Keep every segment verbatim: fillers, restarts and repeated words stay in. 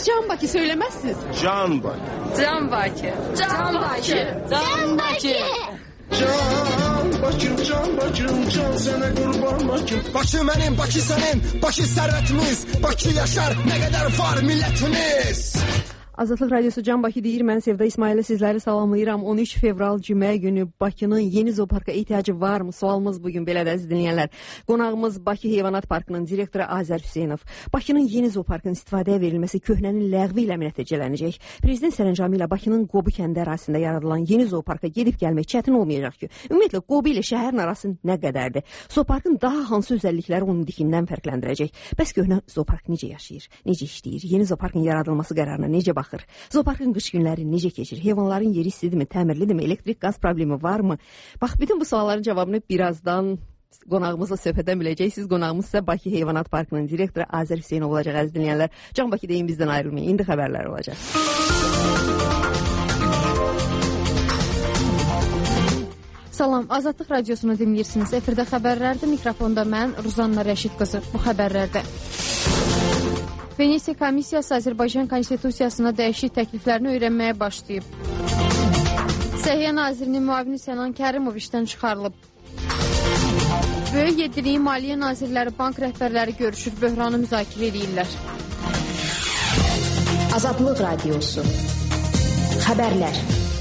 Siz Can Bakı söylemezsiniz. Can Bakı. Can Bakı. Can Bakı. Can Bakı. Can Bakım, can Bakım, can sana kurban Bakım. Bakı benim, Bakı senin, Bakı servetimiz. Bakı yaşar, ne kadar var milletimiz. Azadlıq Radiosu Can Bakı deyir, mən Sevda İsmail'e sizləri salamlayıram. on üç fevral cümə günü Bakının yeni zooparka ehtiyacı varmı? Sualımız bugün belədir əziz dinləyənlər. Qonağımız Bakı Heyvanat Parkının direktoru Azər Hüseynov. Bakının yeni zooparkın istifadəyə verilməsi köhnənin ləğvi ilə nəticələnəcək. Prezident sərəncamı ilə Bakının Qobu kəndi ərazisində yaradılan yeni zooparka gedib gəlmək çətin olmayacaq ki. Ümumiyyətlə Qobu ilə şəhərin arası nə qədərdir? Zooparkın daha hansı özəllikləri onun dikindən fərqləndirəcək? Bəs köhnə zoopark necə yaşayır? Necə işləyir? Yeni zooparkın yaradılması qərarına necə baxır? Zooparkın qış günləri necə keçir? Heyvanların yeri istidirmi, təmirlidirmi, elektrik qaz problemi varmı? Bax, bütün bu sualların cavabını birazdan qonağımızla söhbətdən biləcəksiniz. Qonağımız isə Bakı Heyvanat Parkının direktoru Azər Hüseynov olacaq əziz dinləyənlər. Can Bakı deyin, bizdən ayrılmayın. İndi xəbərlər olacaq. Salam, Azadlıq Radiosunu dinləyirsiniz. Efirdə xəbərlərdir. Mikrofonda mən Ruzanna Rəşid qızı. Bu xəbərlərdə Venesiya Komissiyası Azərbaycan Konstitusiyasına dəyişik təkliflərini öyrənməyə başlayıb. Səhiyyə Nazirinin müavini Sənan Kərimov işdən çıxarılıb. Böyük yeddiliyi Maliyyə Nazirləri, bank rəhbərləri görüşür, böhranı müzakirə edirlər. Azadlıq Radiosu Xəbərlər.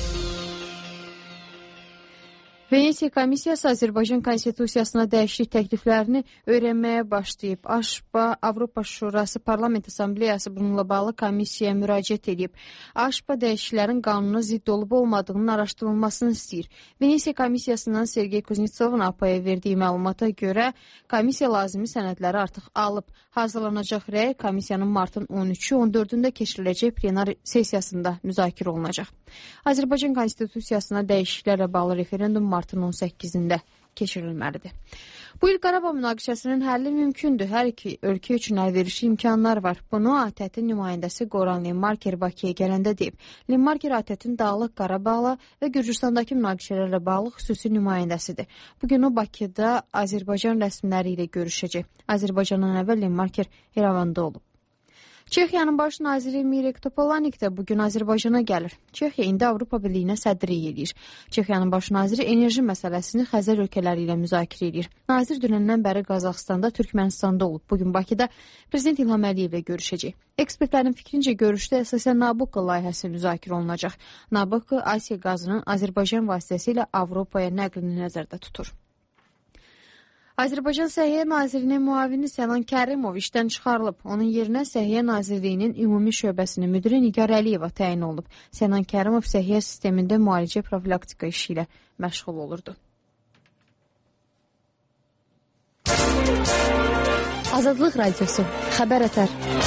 Venesiya Komissiyası Azərbaycan Konstitusiyasına dəyişiklik təkliflərini öyrənməyə başlayıb. AŞPA, Avropa Şurası Parlament Assambleyası bununla bağlı komissiyaya müraciət edib. AŞPA dəyişikliklərin qanuna zidd olub olmadığının araşdırılmasını istəyir. Venesiya Komissiyasından Sergey Kuznetsovun APAya verdiyi məlumata görə komissiya lazımi sənədləri artıq alıb. Hazırlanacaq rəy komissiyanın martın on üçü on dördündə keçiriləcək plenar sessiyasında müzakirə olunacaq. Azərbaycan Konstitusiyasına dəyişikliklərlə bağlı referendum martın on səkkizində keçirilməlidir. Bu il Qarabağ münaqişəsinin həlli mümkündür. Hər iki ölkə üçün əlverişli imkanlar var. Bunu A T Ə-tin nümayəndəsi Qoran Linmarker Bakıya gələndə deyib. Linmarker A T Ə-tin Dağlıq Qarabağla və Gürcüstandakı münaqişələrlə bağlı xüsusi nümayəndəsidir. Bugün o Bakıda Azərbaycan rəsmiləri ilə görüşəcək. Azərbaycandan əvvəl Linmarker İrəvanda olub. Çexiyanın baş naziri Mirek Topolanik də bugün Azərbaycana gəlir. Çexiya indi Avropa Birliyinə sədrlik edir. Çexiyanın baş naziri enerji məsələsini Xəzər ölkələri ilə müzakirə edir. Nazir dünəndən bəri Qazaxstanda, Türkmənistanda olub. Bugün Bakıda Prezident İlham Əliyevlə görüşəcək. Ekspertlərin fikrincə görüşdə əsasən Nabucco layihəsi müzakirə olunacaq. Nabucco Asiya qazının Azərbaycan vasitəsilə Avropaya nəqlini nəzərdə tutur. Azərbaycan Səhiyyə Nazirinin müavini Sənan Kərimov işdən çıxarılıb. Onun yerinə Səhiyyə Nazirliyinin ümumi şöbəsinin müdiri Nigar Əliyeva təyin olunub. Sənan Kərimov səhiyyə sistemində müalicə profilaktika işi ilə məşğul olurdu. Azadlıq Radiosu Xəbər ətər.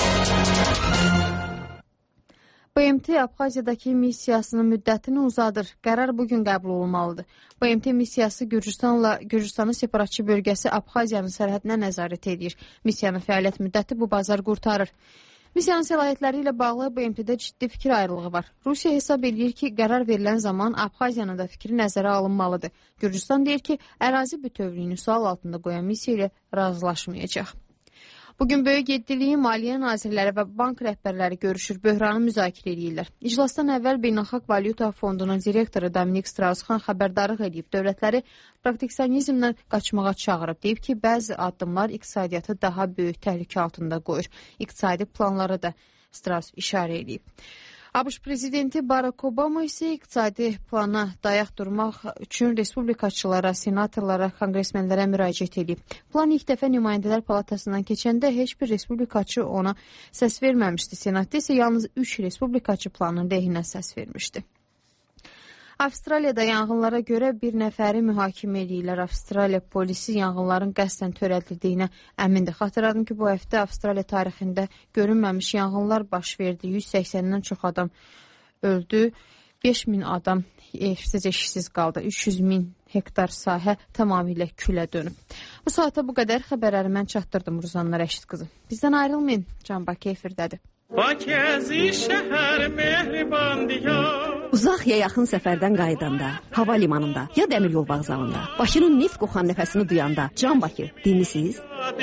B M T Abxaziyadakı missiyasının müddətini uzadır. Qərar bugün qəbul olunmalıdır. B M T missiyası Gürcüstanla Gürcüstanın separatçı bölgəsi Abxaziyanın sərhədinə nəzarət edir. Missiyanın fəaliyyət müddəti bu bazar qurtarır. Missiyanın səlahiyyətləri ilə bağlı B M T-də ciddi fikir ayrılığı var. Rusiya hesab edir ki, qərar verilən zaman Abxaziyanın da fikri nəzərə alınmalıdır. Gürcüstan deyir ki, ərazi bütövlüyünü sual altında qoyan missiya ilə razılaşmayacaq. Bugün Böyük Yeddiliyi Maliyyə Nazirləri və bank rəhbərləri görüşür, böhranı müzakirə edirlər. İclasdan əvvəl Beynəlxalq Valyuta Fondunun direktoru Dominik Strauss-Xan xəbərdarlıq edib, dövlətləri proteksionizmdən qaçmağa çağırıb. Deyib ki, bəzi addımlar iqtisadiyyatı daha böyük təhlükə altında qoyur. İqtisadi planlara da Strauss işarə edib. ABŞ prezidenti Barack Obama isə iqtisadi plana dayaq durmaq üçün respublikaçılara, senatorlara, konqresmenlərə müraciət edib. Plan ilk dəfə nümayəndələr palatasından keçəndə heç bir respublikaçı ona səs verməmişdi. Senatda isə yalnız üç respublikaçı planın lehinə səs vermişdi. Avstraliyada yanğınlara görə bir nəfəri mühakimə edirlər. Avstraliya polisi yanğınların qəsdən törədildiyinə əmindir. Xatırladım ki, bu həftə Avstraliya tarixində görünməmiş yanğınlar baş verdi. yüz səksəndən çox adam öldü. beş min adam evsiz, eşsiz qaldı. üç yüz min hektar sahə tamamilə külə dönüb. Bu saata bu qədər xəbərləri mən çatdırdım Ruzanna Rəşid qızı. Bizdən ayrılmayın. Can Bakı efirdədir. Bakı şəhər mehriban diyar. Uzaq ya yaxın səfərdən qayıdanda, hava limanında ya dəmir yol vağzalında, Bakının neft qoxan nəfəsini duyanda, Can Bakı dinlisiz?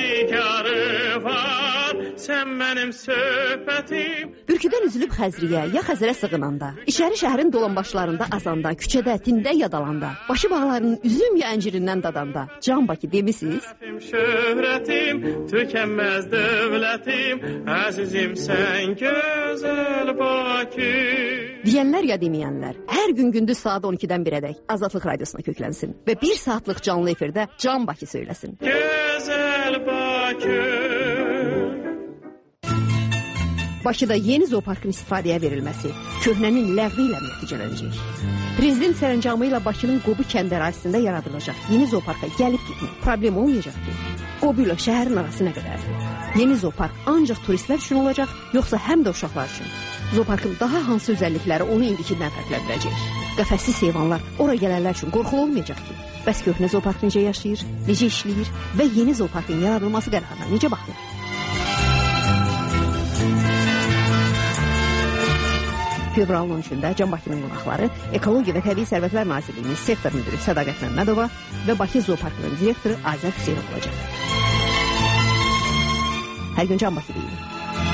Sən mənim söhbətim. Bürküdən üzülüb Xəzriyə ya Xəzərə sığınanda, İçəri şəhərin dolanbaşlarında azanda, küçədə, tində yadalanda, başı bağlarının üzüm ya əncirindən dadanda, Can Bakı demisiniz? Şöhrətim, tükənməz dövlətim, əzizim sən gözəl Bakı. Deyənlər ya deməyənlər, hər gün gündüz saat on ikidən birədək Azadlıq Radiosuna köklənsin və bir saatlıq canlı efirdə Can Bakı söyləsin. Gözəl Bakı. Bakıda yeni zooparkın istifadəyə verilməsi köhnənin ləğvi ilə nəticələnəcək. Prezident sərəncamı ilə Bakının Qobu kənd ərazisində yaradılacaq yeni zooparka gəlib gitmək problem olmayacaq ki. Qobu ilə şəhərin arası nə qədərdir? Yeni zoopark ancaq turistlər üçün olacaq, yoxsa həm də uşaqlar üçün? Zooparkın daha hansı özəllikləri onu indikindən fərqləndirəcək? Qəfəssiz heyvanlar ora gələnlər üçün qorxulu olmayacaq ki. Bəs köhnə zoopark necə yaşayır, necə işləyir və yeni zooparkın yaradılması qərarına necə baxır? Fevralın on üçündə Can Bakının qonaqları Ekologiya və Təbii Sərvətlər Nazirliyinin sektor müdürü Sədaqət Məmmədova və Bakı Zooparkının direktoru Azər Hüseynov olacaq. Hər gün Can Bakı deyilir.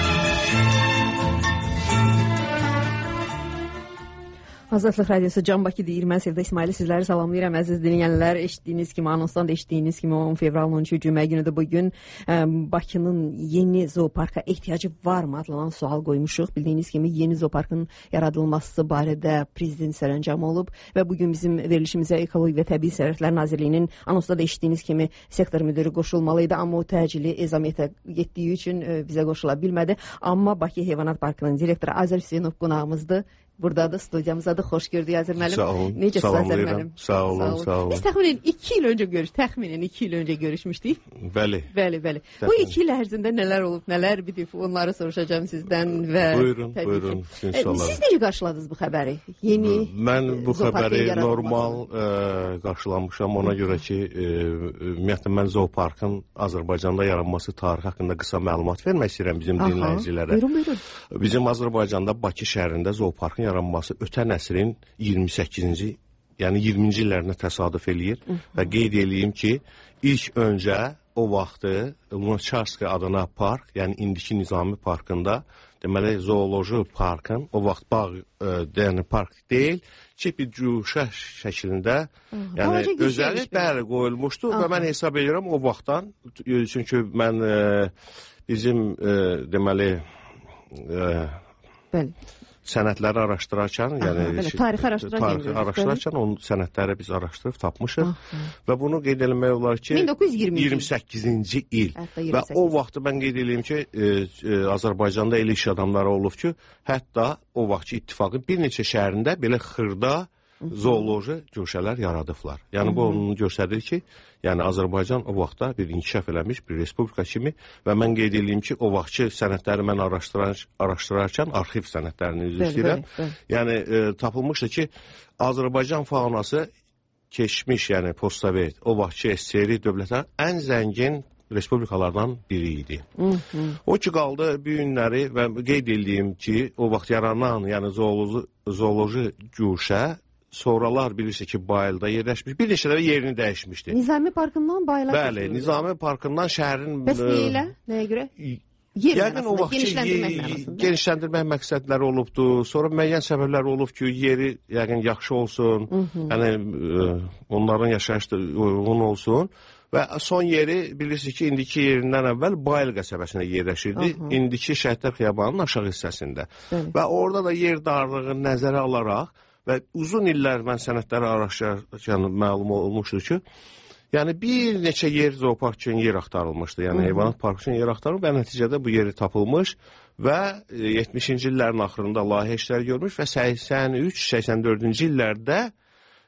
Azadlıq Radiosu Can Bakı deyir. Mən Sevda İsmaili sizləri salamlayıram. Əziz dinləyənlər, eşitdiyiniz kimi, anonsdan da eşitdiyiniz kimi on fevralın on üçü cümə günü də bugün ə, Bakının yeni zooparka ehtiyacı varmı adlanan sual qoymuşuq. Bildiyiniz kimi yeni zooparkın yaradılması barədə prezident sərəncamı olub və bugün bizim verilişimizə Ekologiya və Təbii Sərvətlər Nazirliyinin anonsda da eşitdiyiniz kimi sektor müdürü qoşulmalı idi, amma o təcili ezamiyyətə getdiyi üçün ə, bizə qoşula bilmədi. Amma Bakı Heyvanat Parkının direktoru Azər Hüseynov qonağımızdır. Buradadır, studiyamızdadır. Xoş gördük Azər müəllim. Sağ olun. Necəsiz Azər müəllim? Sağ olun, sağ olun. Biz təxminən iki il öncə görüş, təxminən iki il öncə görüşmüşdük. Bəli. Bəli, bəli. Bu iki il ərzində nələr olub, nələr bitib, onları soruşacağım sizdən və Buyurun, buyurun. Ki, siz necə qarşıladınız bu xəbəri? Yeni Mən bu xəbəri normal ə, qarşılamışam. Ona görə ki, ə, ümumiyyətlə mən zooparkın Azərbaycanda yaranması tarixi haqqında qısa məlumat vermək istəyirəm bizim dinləyicilərə. Buyurun, buyurun. Bizim Azərbaycanda Bakı şəhərində zooparkın yaranması ötən əsrin iyirmi səkkizinci, yəni iyirminci illərinə təsadüf eləyir. Hı -hı. Və qeyd edeyim ki, ilk öncə o vaxtı Lunaçarski adına park, yəni indiki Nizami parkında, deməli zooloji parkın, o vaxt bağ yəni park deyil, ki bir cuşa şəklində, yəni özəli bəli qoyulmuşdu. Aha. Və mən hesab edirəm o vaxtdan, çünki mən e, bizim e, deməli e, bəli sənədləri araşdırarkən, Aha, yəni belə, tarixi araşdırarkən, tarixi araşdırarkən onun sənədləri biz araşdırıb tapmışıq. Aha. Və bunu qeyd etmək olar ki, min doqquz yüz iyirmi səkkizinci il. Və o vaxtı mən qeyd edeyim ki, e, e, Azərbaycanda elə iş adamları olub ki, hətta o vaxtki ittifaqın bir neçə şəhərində belə xırda zooloji güşələr yaradıblar. Yəni bu onu göstərir ki, yəni Azərbaycan o vaxtda bir inkişaf eləmiş bir respublika kimi və mən qeyd edeyim ki, o vaxtki sənədləri mən araşdırar, araşdırarkən arxiv sənədlərini üzr istəyirəm. Yəni e, tapılmışdı ki, Azərbaycan faunası keçmiş, yəni postsovet, o vaxtki S S R dövlətlərin ən zəngin respublikalardan biri idi. Hı -hı. O ki qaldı bu günləri və qeyd edeyim ki, o vaxt yaranan, yəni zooloji, zooloji güşə sonralar bilirsə ki, Bayılda yerləşmiş, bir neçə dəfə yerini dəyişmişdi. Nizami parkından Bayıla Bəli, keçilir. Nizami parkından şəhərin... Bəs nə ilə? Nəyə görə? Yer Yəqin o vaxt genişləndirmək, genişləndirmək məqsədləri olubdu. Sonra müəyyən səbəblər olub ki, yeri yəqin yaxşı olsun, yəni onların yaşayışda uyğun olsun. Və son yeri bilirsiniz ki, indiki yerindən əvvəl Bayıl qəsəbəsində yerləşirdi. Aha. İndiki Şəhidlər Xiyabanının aşağı hissəsində. Bəli. Və orada da yer darlığını nəzərə alaraq və uzun illər mən sənədləri araşdırarkən məlum olmuşdur ki, yəni bir neçə yer zoopark üçün yer axtarılmışdı. Yəni heyvanat parkı üçün yer axtarılıb və nəticədə bu yeri tapılmış və yetmişinci illərin axırında layihə işləri görmüş və səksən üç səksən dördüncü illərdə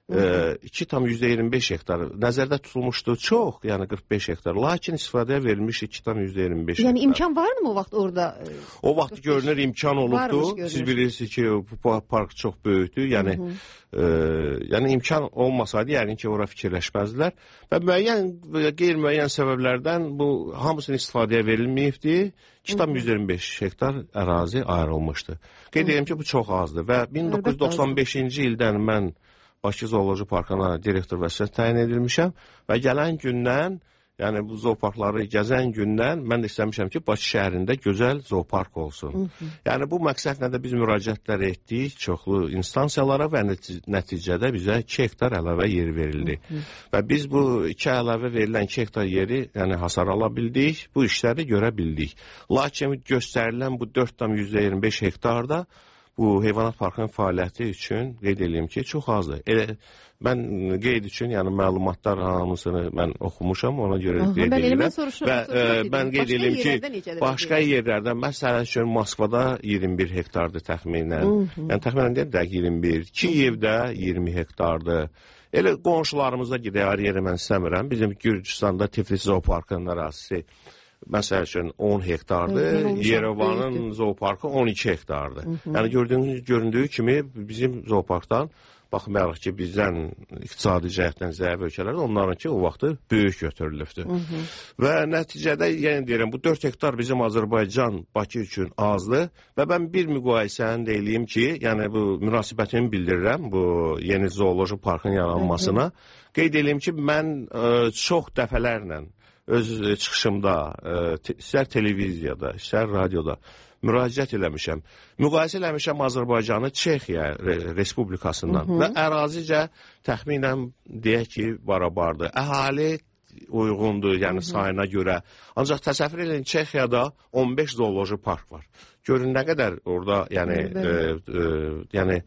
iki tam yüzdə iyirmi beş hektar nəzərdə tutulmuşdu, çox, yəni qırx beş hektar. Lakin istifadəyə verilmiş iki tam yüzdə iyirmi beş hektar. Yəni imkan varmı o vaxt orada? O vaxt görünür imkan olubdu. Siz bilirsiniz ki, bu park çox böyükdür. Yəni e, yəni imkan olmasaydı, yəqin ki, ora fikirləşməzdilər. Və müəyyən, qeyri-müəyyən səbəblərdən bu hamısının istifadəyə verilməyibdi. iki tam yüzdə iyirmi beş hektar ərazi ayrılmışdı. Qeyd edirəm ki, bu çox azdır və min doqquz yüz doxsan beşinci ildən mən Bakı Zooloji Parkına direktor vəzifəsi təyin edilmişəm və gələn gündən, yəni bu zooparkları gəzən gündən mən də istəmişəm ki, Bakı şəhərində gözəl zoopark olsun. Hı -hı. Yəni bu məqsədlə də biz müraciətlər etdik çoxlu instansiyalara və nəticədə bizə iki hektar əlavə yer verildi. Hı -hı. Və biz bu iki əlavə verilən iki hektar yeri yəni hasar ala bildik, bu işləri görə bildik. Lakin göstərilən bu dörd tam yüzdə iyirmi beş hektarda bu heyvanat parkının fəaliyyəti üçün qeyd edeyim ki, çox azdır. Elə mən qeyd üçün, yəni məlumatlar hamısını mən oxumuşam, ona görə Aha, qeyd edirəm. Və e, mən qeyd edeyim ki, başqa yerlərdə, məsələn üçün Moskvada iyirmi bir hektardır təxminən. Hı -hı. Yəni təxminən deyək də iyirmi bir. Kiyevdə iyirmi hektardır. Elə qonşularımızda gedək, yeri mən istəmirəm. Bizim Gürcüstanda Tiflis Zooparkının ərazisi məsəl üçün on hektardır, Yerevanın zooparkı on iki hektardır. Hı -hı. Yəni gördüyünüz, göründüyü kimi bizim zooparkdan, baxmayaraq ki, bizdən iqtisadi cəhətdən zəif ölkələrdə onlarınki o vaxtı böyük götürülübdür. Hı -hı. Və nəticədə, yəni deyirəm, bu dörd hektar bizim Azərbaycan, Bakı üçün azdır və mən bir müqayisəni deyileyim ki, yəni bu münasibətimi bildirirəm bu yeni zooloji parkın yaranmasına. Hı -hı. Qeyd edeyim ki, mən ə, çox dəfələrlə öz çıxışımda, istər televiziyada, istər radioda müraciət eləmişəm. Müqayisə eləmişəm Azərbaycanı Çexiya Respublikasından Hı -hı. və ərazicə təxminən deyək ki, barabardır. Əhali uyğundur, yəni Hı -hı. sayına görə. Ancaq təsəvvür edin, Çexiyada on beş zooloji park var. Görün nə qədər orada, yəni, e, e, yəni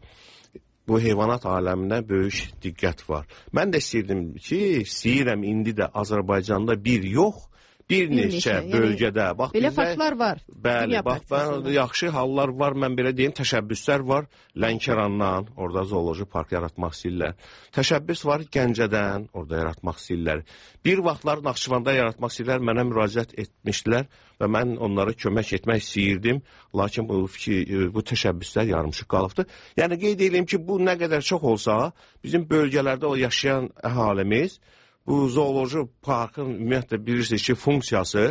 bu heyvanat aləminə böyük diqqət var. Mən də istəyirdim ki, istəyirəm indi də Azərbaycanda bir yox, bir, bir neçə, neçə bölgədə. Yəni, bax, belə bizə, faktlar var. Bəli, bax, mən, yaxşı hallar var, mən belə deyim, təşəbbüslər var. Lənkərandan, orada zooloji park yaratmaq istəyirlər. Təşəbbüs var Gəncədən, orada yaratmaq istəyirlər. Bir vaxtlar Naxçıvanda yaratmaq istəyirlər, mənə müraciət etmişdilər və mən onlara kömək etmək istəyirdim. Lakin bu, bu təşəbbüslər yarımçıq qalıbdır. Yəni, qeyd edeyim ki, bu nə qədər çox olsa, bizim bölgələrdə o yaşayan əhalimiz, bu zooloji parkın ümumiyyətlə bilirsiniz ki, funksiyası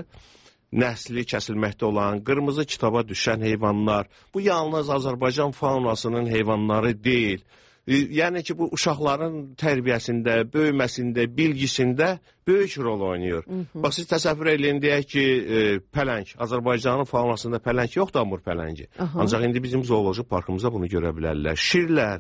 nəsli kəsilməkdə olan, qırmızı kitaba düşən heyvanlar, bu yalnız Azərbaycan faunasının heyvanları deyil. Yəni ki, bu uşaqların tərbiyəsində, böyüməsində, bilgisində böyük rol oynayır. Hı -hı. Bax, siz təsəvvür edin, deyək ki, e, pələng, Azərbaycanın faunasında pələng yoxdur, Amur pələngi. Aha. Ancaq indi bizim zooloji parkımızda bunu görə bilərlər. Şirlər,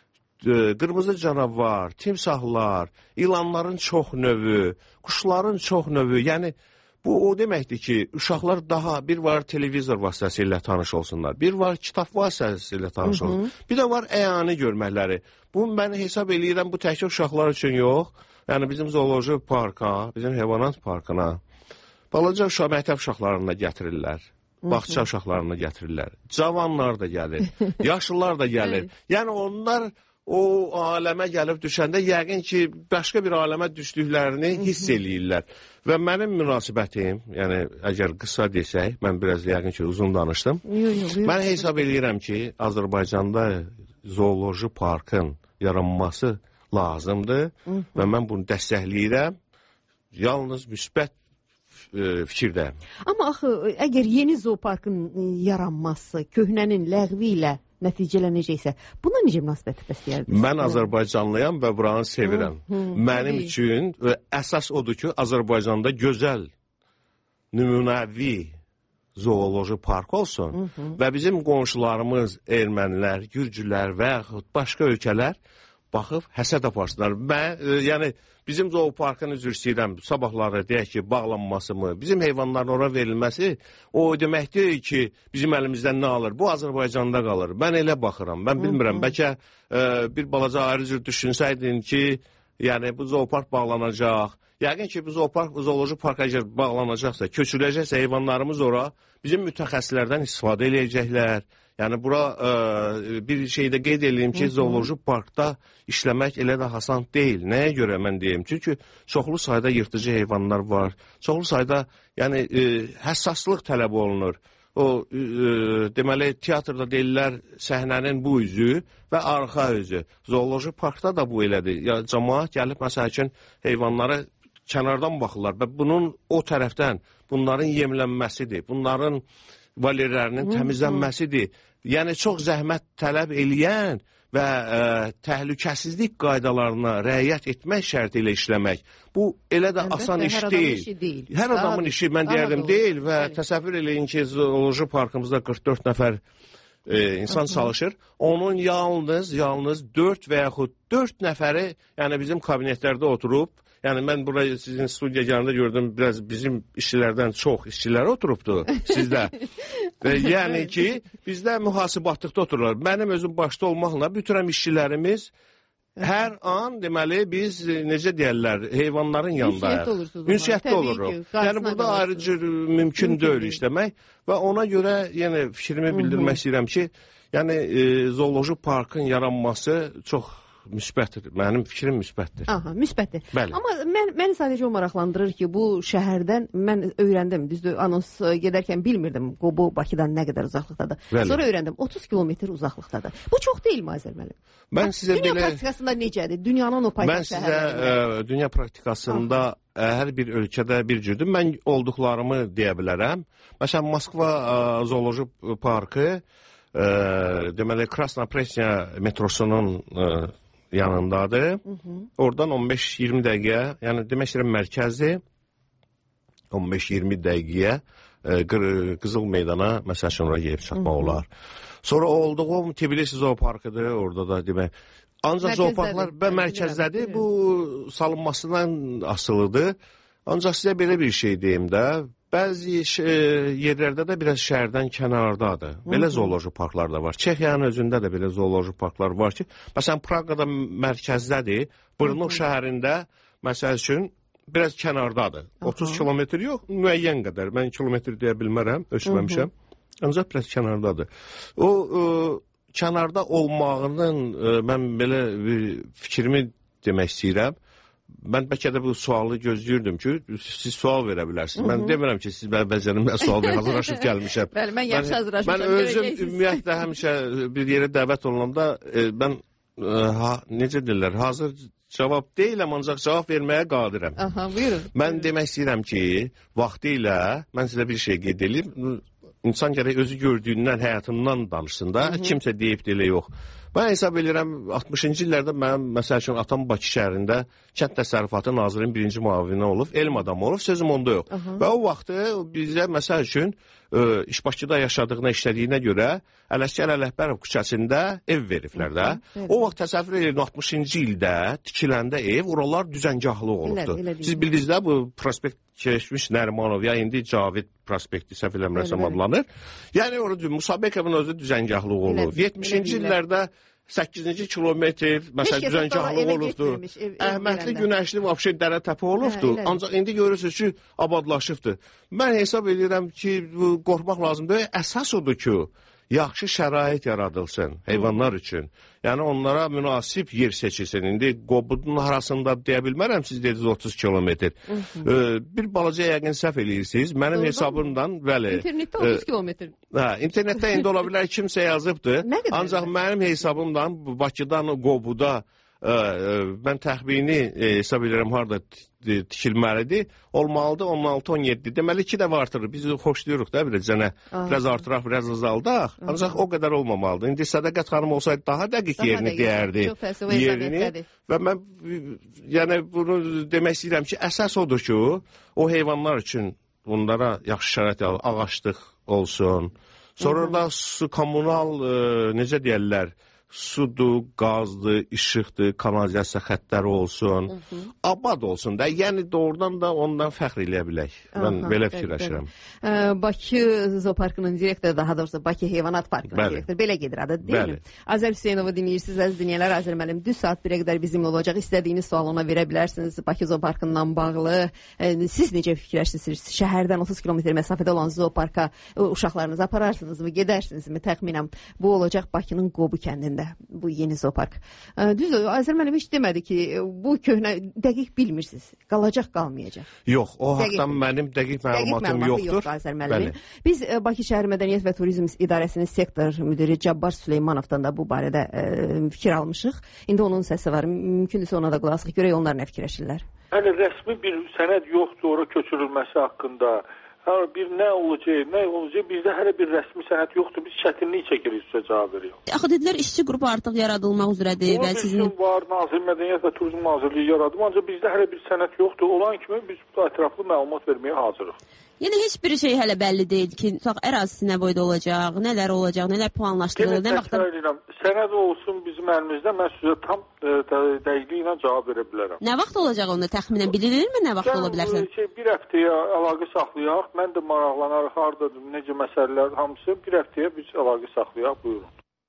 qırmızı canavar, timsahlar, ilanların çox növü, quşların çox növü, yəni bu o deməkdir ki, uşaqlar daha bir var televizor vasitəsilə tanış olsunlar, bir var kitab vasitəsilə tanış olsunlar, Hı -hı. bir də var əyani görməkləri. Bu mən hesab eləyirəm, bu təkcə uşaqlar üçün yox, yəni bizim zooloji parka, bizim heyvanat parkına, balaca uşaq, məktəb uşaqlarını da gətirirlər. Bağça uşaqlarını gətirirlər. Cavanlar da gəlir, yaşlılar da gəlir. Yəni onlar o aləmə gəlib düşəndə yəqin ki, başqa bir aləmə düşdüklərini hiss eləyirlər. Və mənim münasibətim, yəni əgər qısa desək, mən biraz yəqin ki, uzun danışdım. Yox, yox, mən hesab eləyirəm ki, Azərbaycanda zooloji parkın yaranması lazımdır və mən bunu dəstəkləyirəm. Yalnız müsbət fikirdəyim. Amma axı, əgər yeni zooparkın yaranması, köhnənin ləğvi ilə nəticələnəcəksə, buna necə münasibət bəsləyərdiniz? Mən Azərbaycanlıyam və buranı sevirəm. Hı, hı, Mənim tabii. üçün əsas odur ki, Azərbaycanda gözəl, nümunəvi zooloji park olsun hı -hı. və bizim qonşularımız, ermənilər, gürcülər və yaxud başqa ölkələr baxıb həsəd aparsınlar. Mən, e, yəni, bizim zooparkın üzr istəyirəm, sabahları deyək ki, bağlanması mı, bizim heyvanların ora verilməsi, o deməkdir ki, bizim əlimizdən nə alır? Bu Azərbaycanda qalır. Mən elə baxıram. Mən bilmirəm, bəlkə e, bir balaca ayrı cür düşünsəydin ki, yəni bu zoopark bağlanacaq. Yəqin ki, bu zoopark, zooloji park əgər bağlanacaqsa, köçüləcəksə heyvanlarımız ora, bizim mütəxəssislərdən istifadə eləyəcəklər. Yəni bura ə, bir şeydə qeyd edeyim ki, zooloji parkda işləmək elə də asan deyil. Nəyə görə mən deyim? Çünki çoxlu sayda yırtıcı heyvanlar var. Çoxlu sayda yəni ə, həssaslıq tələb olunur. O ə, deməli teatrda deyirlər səhnənin bu üzü və arxa üzü. Zooloji parkda da bu elədir. Ya cəmaət gəlib məsəl üçün heyvanlara kənardan baxırlar və bunun o tərəfdən bunların yemlənməsidir. Bunların valerlərinin təmizlənməsidir. Yəni çox zəhmət tələb eləyən və ə, təhlükəsizlik qaydalarına riayət etmək şərti ilə işləmək. Bu elə də asan iş deyil. Işi deyil. Hər daha adamın işi mən deyərdim deyil və bəli. Təsəvvür eləyin ki, zooloji parkımızda qırx dörd nəfər e, insan çalışır. Onun yalnız, yalnız dörd və yaxud dörd nəfəri yəni bizim kabinetlərdə oturub. Yəni mən buraya sizin studiya yanında gördüm, biraz bizim işçilərdən çox işçilər oturubdu sizdə. Və yəni ki, bizdə mühasibatlıqda otururlar. Mənim özüm başda olmaqla bütün işçilərimiz hər an deməli biz necə deyirlər, heyvanların yanındayıq. Ünsiyyətdə oluruq. Yəni burada ayrıca mümkün deyil işləmək və ona görə yenə fikrimi bildirmək istəyirəm ki, yəni e, zooloji parkın yaranması çox müsbətdir. Mənim fikrim müsbətdir. Aha, müsbətdir. Bəli. Amma mən məni sadəcə o maraqlandırır ki, bu şəhərdən mən öyrəndim. Düzdür, anons gedərkən bilmirdim bu Bakıdan nə qədər uzaqlıqdadır. Bəli. Sonra öyrəndim otuz kilometr uzaqlıqdadır. Bu çox deyilmi Azər müəllim? Mən sizə dünya belə praktikasında necədir? Dünyanın o paytaxt şəhərlərində. Mən sizə ə, dünya praktikasında ə, hər bir ölkədə bir cürdür. Mən olduqlarımı deyə bilərəm. Məsələn, Moskva ə, zooloji parkı ə, deməli Krasnopresnya metrosunun ə, yanındadır. Hı -hı. Oradan on beş iyirmi dəqiqə, yəni demək istəyirəm mərkəzdir. on beş iyirmi dəqiqəyə e, Qızıl meydana məsəl üçün oraya gəlib çatmaq olar. Sonra olduğum Tbilisi zooparkıdır, orada da demək. Ancaq zooparklar və mərkəzdədir. Bu salınmasından asılıdır. Ancaq sizə belə bir şey deyim də. Bəzi e, yerlərdə də biraz şəhərdən kənardadır. Belə zooloji parklar da var. Çexiyanın özündə də belə zooloji parklar var ki, məsələn, Praqada mərkəzdədir. Brno şəhərində, məsəl üçün, biraz kənardadır. otuz kilometr yox, müəyyən qədər. Mən kilometr deyə bilmərəm, ölçməmişəm. Ancaq biraz kənardadır. O, e, kənarda olmağının e, mən belə bir fikrimi demək istəyirəm. Mən bəlkə də bu sualı gözləyirdim ki, siz sual verə bilərsiniz. Mən demirəm ki, siz bəzərimlə sual verə hazırlaşıb gəlmişəm. Bəli, mən yaxşı hazırlaşmışam. Mən özüm ümumiyyətlə həmişə bir yerə dəvət olunanda e, mən e, ha, necə deyirlər, hazır cavab deyiləm, ancaq cavab verməyə qadirəm. Aha, buyurun. Mən demək istəyirəm ki, vaxtı ilə mən sizə bir şey qeyd edeyim. İnsan gərək özü gördüyündən, həyatından danışsın da, kimsə deyib deyilə yox. Mən hesab edirəm, altmışıncı illərdə mənim, məsəl üçün, atam Bakı şəhərində kənd təsərrüfatı nazirinin birinci müavini olub, elm adamı olub, sözüm onda yox. Aha. Və o vaxtı bizə, məsəl üçün, ə, iş Bakıda yaşadığına, işlədiyinə görə Ələsgər Ələkbərov küçəsində ev veriblər də. O vaxt təsəvvür edin, altmışıncı ildə tikiləndə ev, oralar düzəngahlı olubdur. Elə, elə Siz bildiniz də, bu prospekt Keçmiş Nərimanov, ya indi Cavid prospekti səhv eləmirəsəm adlanır. Yəni orada Musabekovun özü düzəngahlı olub. yetmişinci illərdə səkkizinci kilometr, məsələn, düzəngahlı olubdur. Əhmədli, Günəşli, vəbşə dərə təpə olubdur. Hə, ancaq indi görürsünüz ki, abadlaşıbdır. Mən hesab edirəm ki, qorxmaq lazımdır. Əsas odur ki, yaxşı şərait yaradılsın heyvanlar üçün. Yəni onlara münasib yer seçilsin. İndi Qobudun arasında deyə bilmərəm, siz dediniz otuz kilometr. Ee, bir balaca yəqin səhv eləyirsiniz. Mənim Doğrudan hesabımdan, bəli. İnternetdə otuz kilometr. Hə, internetdə indi ola bilər kimsə yazıbdır. Ancaq mənim hesabımdan Bakıdan Qobuda ə, ə, mən təxmini e, hesab edirəm harda tikilməlidir. Olmalıdır on altı on yeddi. Deməli iki dəfə artırır. Biz xoşlayırıq da bir cənə. Biraz artıraq, biraz azaldaq. Ancaq o qədər olmamalıdır. İndi Sədaqət xanım olsaydı daha dəqiq daha yerini deyərdi. Yerini. Və mən yəni bunu demək istəyirəm ki, əsas odur ki, o heyvanlar üçün bunlara yaxşı şərait ağaçlıq olsun. Sonra da su, kommunal e, necə deyərlər, sudur, qazdır, işıqdır, kanalizasiya xəttləri olsun, hı -hı. abad olsun da. Yəni doğrudan da ondan fəxr eləyə bilək. Mən Aha, belə fikirləşirəm. Bakı Zooparkının direktoru, daha doğrusu Bakı Heyvanat Parkının bəli. direktoru. Belə gedir adı, deyil mi? Azər Hüseynovu dinləyirsiniz, əziz dinləyənlər. Azər müəllim düz saat birə qədər bizimlə olacaq. İstədiyiniz sual ona verə bilərsiniz. Bakı Zooparkından bağlı. Siz necə fikirləşirsiniz? Şəhərdən otuz kilometr məsafədə olan zooparka uşaqlarınızı apararsınızmı, gedərsinizmi? Təxminən bu olacaq Bakının Qobu kəndində. Bu yeni zoopark. Düzdür, Azər müəllim heç demədi ki, bu köhnə dəqiq bilmirsiniz. Qalacaq, qalmayacaq. Yox, o haqdan mənim dəqiq məlumatım dəqiq yoxdur. yoxdur Azər müəllim. Biz Bakı Şəhər Mədəniyyət və Turizm İdarəsinin sektor müdiri Cabbar Süleymanovdan da bu barədə ə, fikir almışıq. İndi onun səsi var. Mümkündürsə ona da qulaq asaq. Görək onlar nə fikirləşirlər. Hələ rəsmi bir sənəd yoxdur ora köçürülməsi haqqında. Ha, bir nə olacaq, nə olacaq, bizdə hələ bir rəsmi sənəd yoxdur, biz çətinlik çəkirik, sizə cavab veriyor. Axı dedilər, işçi qrupu artıq yaradılmaq üzrədir və sizin... Onun var, Nazir Mədəniyyət və Turizm Nazirliyi yaradım, ancaq bizdə hələ bir sənəd yoxdur, olan kimi biz ətraflı məlumat verməyə hazırıq. Yəni heç bir şey hələ bəlli deyil ki, ərazisi nə boyda olacaq, nələr olacaq, nələr planlaşdırılır, nə vaxtda... Sənəd olsun bizim əlimizdə, mən sizə tam e, dəqiqliyi ilə cavab verə bilərəm. Nə vaxt olacaq onda təxminən bilirmi, nə vaxt ola bilərsən? Şey, bir həftəyə əlaqə saxlayaq, mən də maraqlanarıq, haradadır, necə məsələlər, hamısı bir həftəyə biz əlaqə saxlayaq, buyurun.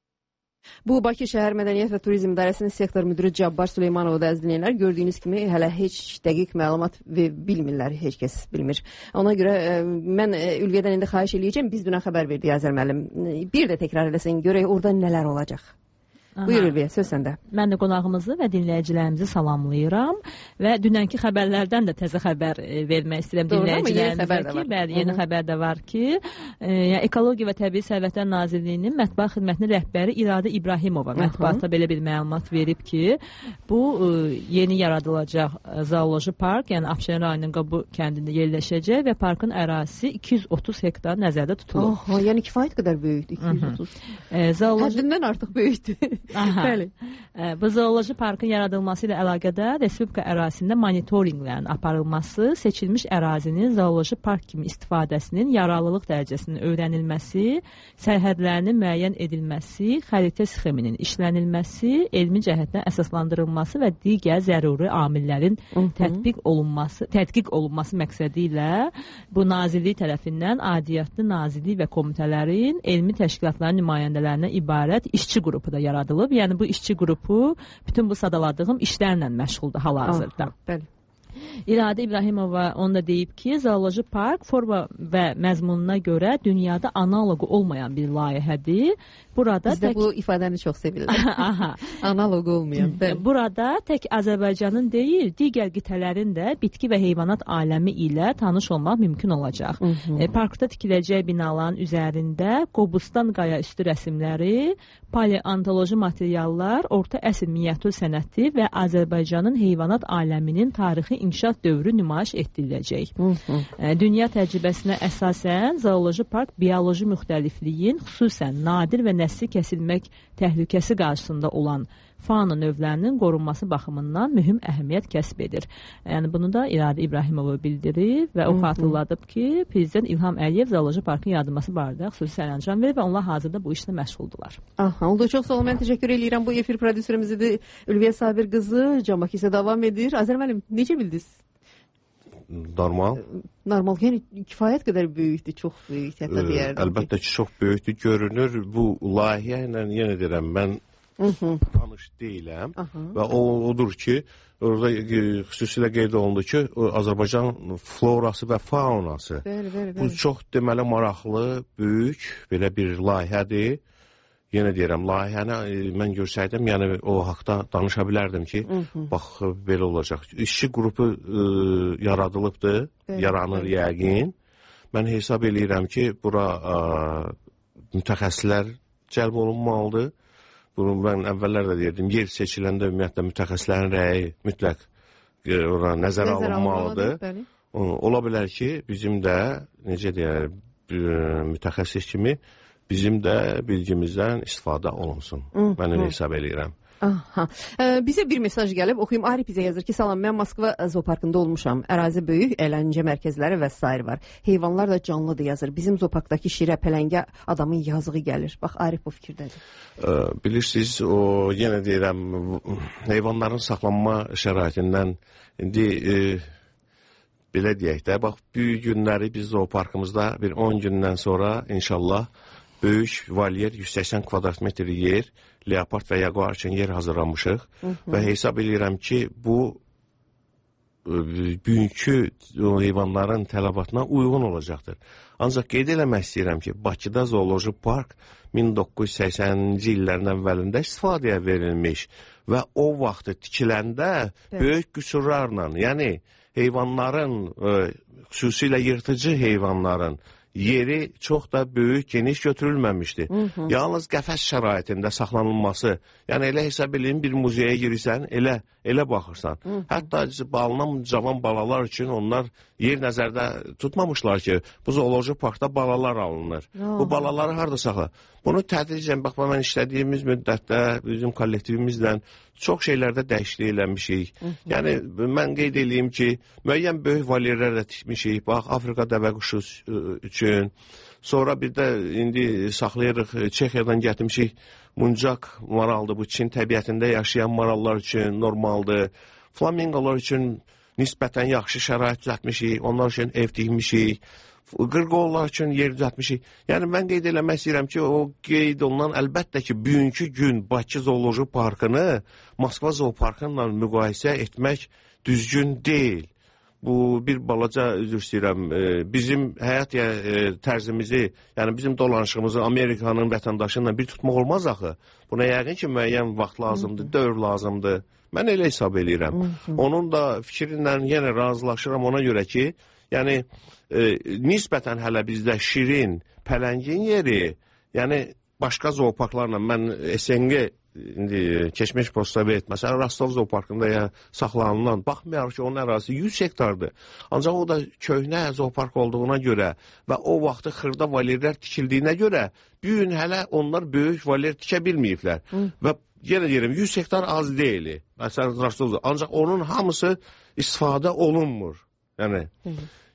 Bu Bakı Şəhər Mədəniyyət və Turizm İdarəsinin sektor müdiri Cabbar Süleymanov da əzləyənlər. Gördüyünüz kimi hələ heç dəqiq məlumat bilmirlər, heç kəs bilmir. Ona görə ə, mən ə, Ülviyyədən indi xahiş eləyəcəm, biz dünən xəbər verdik Azər müəllim. Bir də təkrar eləsən, görək orada nələr olacaq. Aha. Buyur Ülviyə, söz səndə. Mən də qonağımızı və dinləyicilərimizi salamlayıram və dünənki xəbərlərdən də təzə xəbər e, vermək istəyirəm dinləyicilərimizə ki, bəli, yeni Hı -hı. xəbər də var ki, e, yəni Ekologiya və Təbii Sərvətlər Nazirliyinin Mətbuat Xidmətinin rəhbəri İradə İbrahimova mətbuatda belə bir məlumat verib ki, bu e, yeni yaradılacaq zooloji park, yəni Abşeron rayonunun Qobu kəndində yerləşəcək və parkın ərazisi iki yüz otuz hektar nəzərdə tutulub. Oha, yəni kifayət qədər böyükdür, iki yüz otuz. E, zooloji... Həddindən artıq böyükdür. Bəli. Bu zooloji parkın yaradılması ilə əlaqədar Respublika ərazisində monitorinqlərin aparılması, seçilmiş ərazinin zooloji park kimi istifadəsinin yararlılıq dərəcəsinin öyrənilməsi, sərhədlərinin müəyyən edilməsi, xəritə sxeminin işlənilməsi, elmi cəhətdən əsaslandırılması və digər zəruri amillərin tətbiq olunması, tədqiq olunması məqsədi ilə bu nazirlik tərəfindən aidiyyatlı nazirlik və komitələrin elmi təşkilatların nümayəndələrinə ibarət işçi qrupu da yaradılıb. Yəni bu işçi qrupu bütün bu sadaladığım işlərlə məşğuldur hal-hazırda. Bəli. İradə İbrahimova onu da deyib ki, zooloji park forma və məzmununa görə dünyada analoqu olmayan bir layihədir. Burada Bizdə tək... bu ifadəni çox sevirlər. Aha. Analoq olmayan. Bəli. Burada tək Azərbaycanın deyil, digər qitələrin də bitki və heyvanat aləmi ilə tanış olmaq mümkün olacaq. E, parkda tikiləcək binaların üzərində Qobustan qaya üstü rəsmləri, paleontoloji materiallar, orta əsr miniatür sənəti və Azərbaycanın heyvanat aləminin tarixi inkişaf dövrü nümayiş etdiriləcək. E, dünya təcrübəsinə əsasən zooloji park bioloji müxtəlifliyin, xüsusən nadir və nəsli kəsilmək təhlükəsi qarşısında olan fauna növlərinin qorunması baxımından mühüm əhəmiyyət kəsb edir. Yəni bunu da İradə İbrahimova bildirir və o xatırladıb ki, Prezident İlham Əliyev zooloji parkın yaradılması barədə xüsusi sərəncam verir və onlar hazırda bu işlə məşğuldular. Aha, oldu. Çox sağ olun. Mən təşəkkür edirəm. Bu efir prodüserimizidir Ülviyə Sabir qızı. Camak isə davam edir. Azər müəllim, necə bildiniz? Normal. Normal. Yəni kifayət qədər böyükdür, çox böyük hətta deyərdim. Əlbəttə ki, çox böyükdür, görünür. Bu layihə ilə yenə deyirəm, mən Hı -hı. tanış deyiləm. Aha. Və o odur ki, orada xüsusilə qeyd olundu ki, Azərbaycan florası və faunası. Bəli, bəli, bəli. Bu çox deməli maraqlı, böyük belə bir layihədir. Yenə deyirəm, layihəni mən görsəydim, yəni o haqda danışa bilərdim ki, Hı -hı. bax belə olacaq. İşçi qrupu ə, yaradılıbdır, bəli, yaranır bəli. Yəqin. Mən hesab eləyirəm ki, bura ə, mütəxəssislər cəlb olunmalıdır. Bunu mən əvvəllər də deyirdim, yer seçiləndə ümumiyyətlə mütəxəssislərin rəyi mütləq ora nəzərə alınmalıdır. Ola bilər ki, bizim də, necə deyək, mütəxəssis kimi bizim də bilgimizdən istifadə olunsun. Mən elə hesab eləyirəm. Aha. Bizə bir mesaj gəlib, oxuyum. Arif bizə yazır ki, salam, mən Moskva zooparkında olmuşam. Ərazi böyük, əyləncə mərkəzləri və s. var. Heyvanlar da canlıdır yazır. Bizim zooparkdakı şirə, pələngə adamın yazığı gəlir. Bax, Arif bu fikirdədir. Bilirsiniz, o yenə deyirəm, heyvanların saxlanma şəraitindən indi e, belə deyək də, bax, büyük günləri biz zooparkımızda bir on gündən sonra inşallah böyük valyer yüz səksən kvadrat metr yer, leopard və yaguar üçün yer hazırlamışıq və hesab edirəm ki, bu bugünkü heyvanların tələbatına uyğun olacaqdır. Ancaq qeyd eləmək istəyirəm ki, Bakıda zooloji park min doqquz yüz səksəninci illərin əvvəlində istifadəyə verilmiş və o vaxtı tikiləndə böyük qüsurlarla, yəni heyvanların, xüsusilə yırtıcı heyvanların yeri çox da böyük, geniş götürülməmişdi. Hı -hı. Yalnız qəfəs şəraitində saxlanılması, yəni elə hesab edin, bir muzeyə girirsən, elə elə baxırsan. Hı -hı. Hətta balınan cavan balalar üçün onlar yer nəzərdə tutmamışlar ki, bu zooloji parkda balalar alınır. Hı. Bu balaları harada saxla? Bunu tədricən, bax, mən işlədiyimiz müddətdə bizim kollektivimizlə çox şeylərdə dəyişiklik eləmişik. Hı -hı. Yəni, mən qeyd edeyim ki, müəyyən böyük valyerlər də tikmişik. Bax, Afrika dəvə quşu üçün. Sonra bir də indi saxlayırıq, Çexiyadan gətirmişik. Muncaq maraldır, bu Çin təbiətində yaşayan marallar üçün normaldır. Flamingolar üçün nisbətən yaxşı şərait düzəltmişik. Onlar üçün ev tikmişik. Qırqollar üçün yer düzəltmişik. Yəni, mən qeyd eləmək istəyirəm ki, o qeyd olunan əlbəttə ki, bugünkü gün Bakı Zooloji Parkını Moskva Zooparkı ilə müqayisə etmək düzgün deyil. Bu bir balaca, üzr istəyirəm, bizim həyat tərzimizi, yəni bizim dolanışımızı Amerikanın vətəndaşı ilə bir tutmaq olmaz axı. Buna yəqin ki, müəyyən vaxt lazımdır, dövr lazımdır. Mən elə hesab edirəm. Onun da fikrindən yenə razılaşıram ona görə ki, yəni e, nisbətən hələ bizdə şirin, pələngin yeri, yəni başqa zooparklarla, mən S N G indi keçmiş postsovet, məsələn, Rostov zooparkında ya saxlanılan, baxmayaraq ki, onun ərazisi yüz hektardır. Ancaq o da köhnə zoopark olduğuna görə və o vaxtı xırda valyerlər tikildiyinə görə bir gün hələ onlar böyük valyer tikə bilməyiblər. Hı. Və yenə deyirəm, yüz hektar az deyil. Məsələn, Rostov, ancaq onun hamısı istifadə olunmur. Yəni, hı.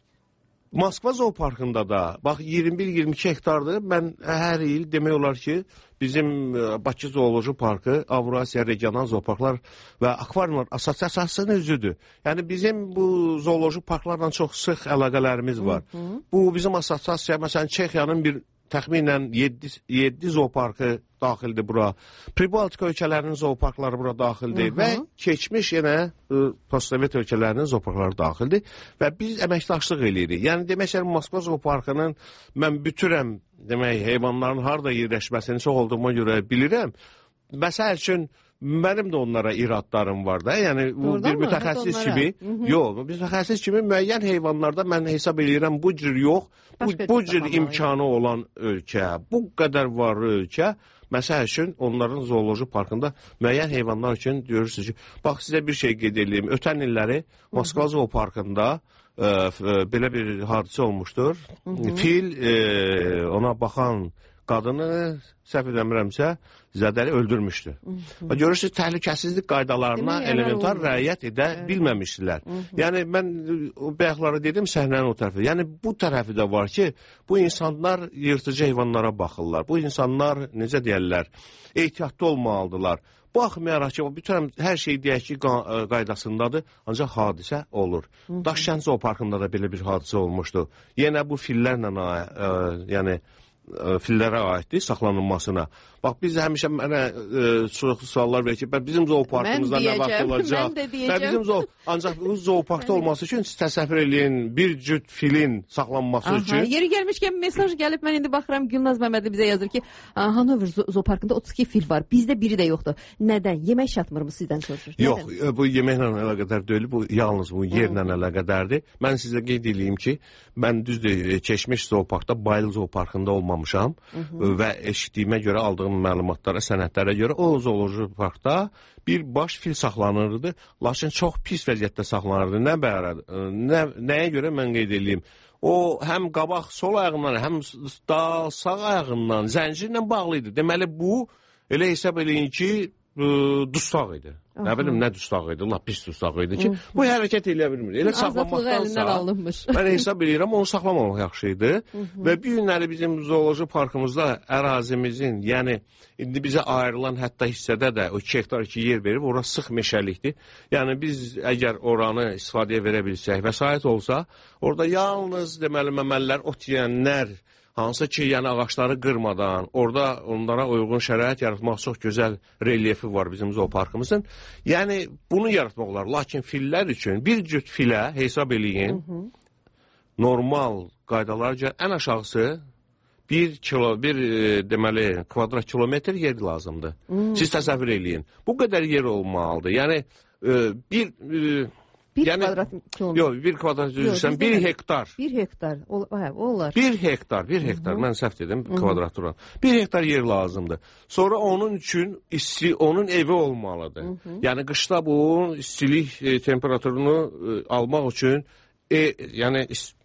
Moskva zooparkında da, bax, iyirmi bir iyirmi iki hektardır. Mən hər il demək olar ki, bizim Bakı Zooloji Parkı, Avrasiya Regional Zooparklar və Akvariumlar Assosiasiyasının üzüdür. Yəni, bizim bu zooloji parklarla çox sıx əlaqələrimiz var. Hı -hı. Bu, bizim assosiasiya, məsələn, Çexiyanın bir təxminən yeddi zooparkı daxildir bura. Pribaltika ölkələrinin zooparkları bura daxildir. Hı -hı. Və keçmiş yenə postsovet ölkələrinin zooparkları daxildir. Və biz əməkdaşlıq eləyirik. Yəni, demək, Moskva zooparkının mən bütürəm, demək, heyvanların harada yerləşməsini çox olduğuma görə bilirəm. Məsəl üçün, mənim də onlara iradlarım var da. Yəni, bu bir mütəxəssis kimi, yox, mütəxəssis kimi müəyyən heyvanlarda mən hesab edirəm, bu cür yox, bu, bu cür imkanı olan ölkə, bu qədər var ölkə, məsəl üçün, onların zooloji parkında müəyyən heyvanlar üçün görürsünüz ki, bax, sizə bir şey qeyd edeyim. Ötən illəri Moskva zooparkında e, belə bir hadisə olmuşdur. Hı -hı. Fil e, ona baxan qadını, səhv edəmirəmsə, zədəli öldürmüşdü. Və görürsünüz, təhlükəsizlik qaydalarına elementar rəayət edə evet. bilməmişdilər. Hı -hı. Yəni, mən o bəyəkləri dedim səhnənin o tərəfi. Yəni, bu tərəfi də var ki, bu insanlar yırtıcı heyvanlara baxırlar. Bu insanlar, necə deyərlər, ehtiyatlı olmalıdırlar. Baxmayaraq ki, bütün hər şey deyək ki, qaydasındadır, ancaq hadisə olur. Daşkənd zooparkında da belə bir hadisə olmuşdu. Yenə bu fillərlə, ə, yəni, fillərə aiddir saxlanılmasına. Bax, biz həmişə mənə e, çox suallar verir ki, bizim zooparkımızda nə vaxt olacaq? Mən də deyəcəm. Bizim zoo, ancaq bu zooparkda olması üçün siz təsəvvür eləyin, bir cüt filin saxlanması Aha, üçün. Yeri gəlmişkən mesaj gəlib, mən indi baxıram, Gülnaz Məmmədi bizə yazır ki, Hanover zooparkında otuz iki fil var, bizdə biri də yoxdur. Nədən? Yemək çatmır mı sizdən soruşur? Yox, Nədən? Bu yeməklə əlaqədar deyil, bu yalnız bu yerlə əlaqədardır. Mən sizə qeyd edeyim ki, mən düzdür, keçmiş zooparkda Bayıl zooparkında olmamışam Hı -hı. və eşitdiyimə görə aldığım məlumatlara, sənədlərə görə o zooloji parkda bir baş fil saxlanırdı, lakin çox pis vəziyyətdə saxlanırdı. Nə bərər, nə, nəyə görə mən qeyd edeyim? O həm qabaq sol ayağından, həm da sağ ayağından zəncirlə bağlıydı. Deməli, bu elə hesab eləyin ki, ə, dustaq idi. Aha. Nə bilim, nə dustaq idi, lap pis dustaq idi ki, Hı. bu hərəkət eləyə bilmir. Elə saxlamaqdansa, mən hesab edirəm, onu saxlamamaq yaxşı idi. Hı -hı. Və bir günləri bizim zooloji parkımızda ərazimizin, yəni indi bizə ayrılan hətta hissədə də o iki hektar iki yer verib, orası sıx meşəlikdir. Yəni biz əgər oranı istifadəyə verə bilsək, vəsait olsa, orada yalnız deməli məməllər, ot yeyənlər, hansı ki, yəni ağaçları qırmadan, orada onlara uyğun şərait yaratmaq çox gözəl relyefi var bizim zooparkımızın. Yəni, bunu yaratmaq olar. Lakin fillər üçün bir cüt filə hesab eləyin, Hı -hı. normal qaydalarca ən aşağısı bir kilo, bir e, deməli, kvadrat kilometr yer lazımdır. Hı -hı. Siz təsəvvür eləyin. Bu qədər yer olmalıdır. Yəni, e, bir... E, Bir yəni, kvadrat kilometr. Yox, bir kvadrat üzrsən, bir hektar. Bir hektar, o, hə, olar. Bir hektar, bir hektar, Hı -hı. mən səhv dedim, kvadrat duran. Bir hektar yer lazımdır. Sonra onun üçün isti, onun evi olmalıdır. Hı -hı. Yəni, qışda bu istilik e, temperaturunu e, almaq üçün, e, yəni,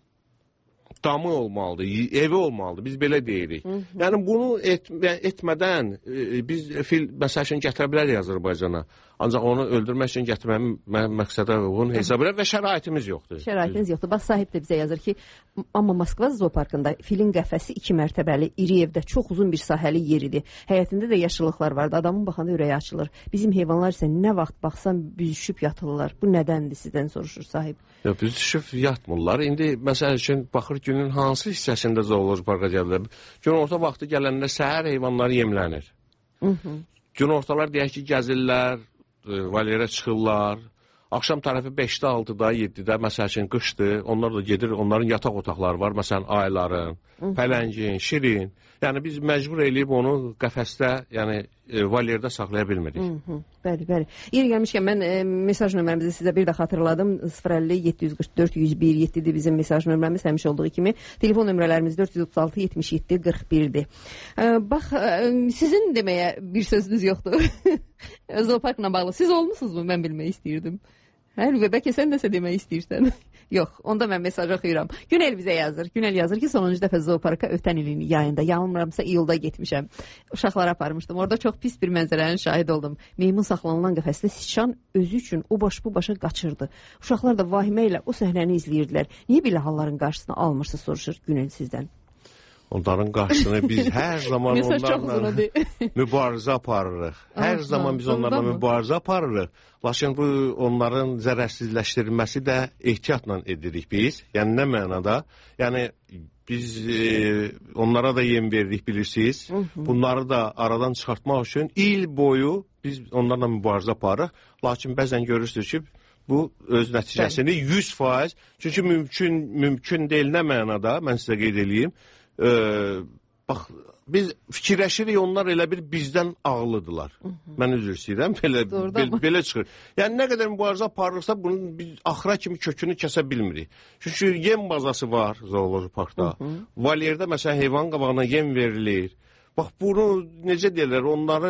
damı olmalıdır, evi olmalıdır, biz belə deyirik. Hı -hı. Yəni, bunu et, etmədən e, biz fil, məsəl üçün, gətirə bilərik Azərbaycana. Ancaq onu öldürmək üçün gətirməmin məqsədə uyğun hesab edir və şəraitimiz yoxdur. Şəraitimiz yoxdur. Bax, sahib də bizə yazır ki, amma Moskva zooparkında filin qəfəsi iki mərtəbəli, iri evdə çox uzun bir sahəli yer idi. Həyətində də yaşıllıqlar vardı. Adamın baxanda ürəyi açılır. Bizim heyvanlar isə nə vaxt baxsan büzüşüb yatırlar. Bu nədəndir sizdən soruşur sahib? Yox, büzüşüb yatmırlar. İndi, məsəl üçün, baxır günün hansı hissəsində zooloji parka gəlirlər. Gün orta vaxtı gələndə səhər heyvanları yemlənir. Hı -hı. Gün ortalar deyək ki, gəzirlər, valyerə çıxırlar. Axşam tərəfi beşdə, altıda, yeddidə, məsəl üçün, qışdır. Onlar da gedir, onların yataq otaqları var. Məsələn, ayların, pələngin, şirin. Yəni, biz məcbur eləyib onu qəfəsdə, yəni, e, valyerdə saxlaya bilmirik. Hı -hı. Bəli, bəli. Yeri gəlmişkən, mən e, mesaj nömrəmizi sizə bir də xatırladım. sıfır əlli yeddi yüz qırx dörd yüz bir yeddidir bizim mesaj nömrəmiz, həmişə olduğu kimi. Telefon nömrələrimiz dörd yüz otuz altı yetmiş yeddi qırx birdir. E, bax, e, sizin deməyə bir sözünüz yoxdur. Zooparkla bağlı. Siz olmusunuzmu? Mən bilmək istəyirdim. Hə, və bəlkə sən nəsə demək istəyirsən. Yox, onda mən mesaj oxuyuram. Günel bizə yazır. Günel yazır ki, sonuncu dəfə zooparka ötən ilin yayında, yanılmıramsa iyulda getmişəm. Uşaqları aparmışdım. Orada çox pis bir mənzərənin şahid oldum. Meymun saxlanılan qəfəsdə siçan özü üçün o baş bu başa qaçırdı. Uşaqlar da vahimə ilə o səhnəni izləyirdilər. Niyə belə halların qarşısını almırsınız, soruşur Günel sizdən. Onların qarşısını biz hər zaman onlarla mübarizə aparırıq. Hər zaman biz onlarla mübarizə aparırıq. Lakin bu onların zərərsizləşdirilməsi də ehtiyatla edirik biz. Yəni nə mənada? Yəni biz e, onlara da yem veririk, bilirsiniz. Hı -hı. Bunları da aradan çıxartmaq üçün il boyu biz onlarla mübarizə aparırıq. Lakin bəzən görürsünüz ki, bu öz nəticəsini yüz faiz, çünki mümkün, mümkün deyil nə mənada, mən sizə qeyd edeyim. Ee, bax, biz fikirləşirik, onlar elə bir bizdən ağlıdırlar. Hı -hı. Mən üzr istəyirəm, belə, be, belə çıxır. Yəni, nə qədər mübarizə aparırsa, bunun biz axıra kimi kökünü kəsə bilmirik. Çünki yem bazası var zooloji parkda. Hı -hı. Valyerdə, məsələn, heyvan qabağına yem verilir. Bax, bunu necə deyirlər, onları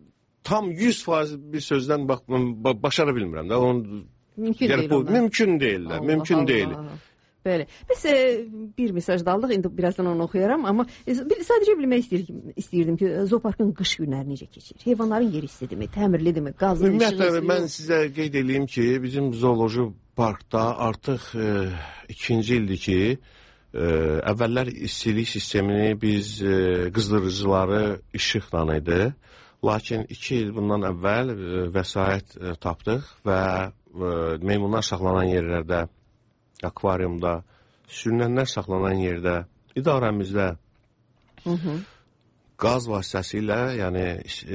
tam yüz faiz bir sözdən bax, başara bilmirəm də. Onu, mümkün yəni, deyil bu, onlar. Mümkün deyillər, Allah, mümkün Allah. deyil. Bəli. Biz e, bir mesaj da aldıq, indi birazdan onu oxuyaram, amma e, sadəcə bilmək istəyirdim, istəyirdim ki, zooparkın qış günləri necə keçir? Heyvanların yeri istidirmi, təmirlidirmi, qazlı, ümumiyyətlə, mən sizə qeyd edeyim ki, bizim zooloji parkda artıq e, ikinci ildir ki, e, əvvəllər istilik sistemini biz e, qızdırıcıları işıqla idi. Lakin iki il bundan əvvəl e, vəsait e, tapdıq və e, meymunlar saxlanan yerlərdə, akvariumda, sürünənlər saxlanan yerdə, idarəmizdə Hı -hı. qaz vasitəsilə, yəni e,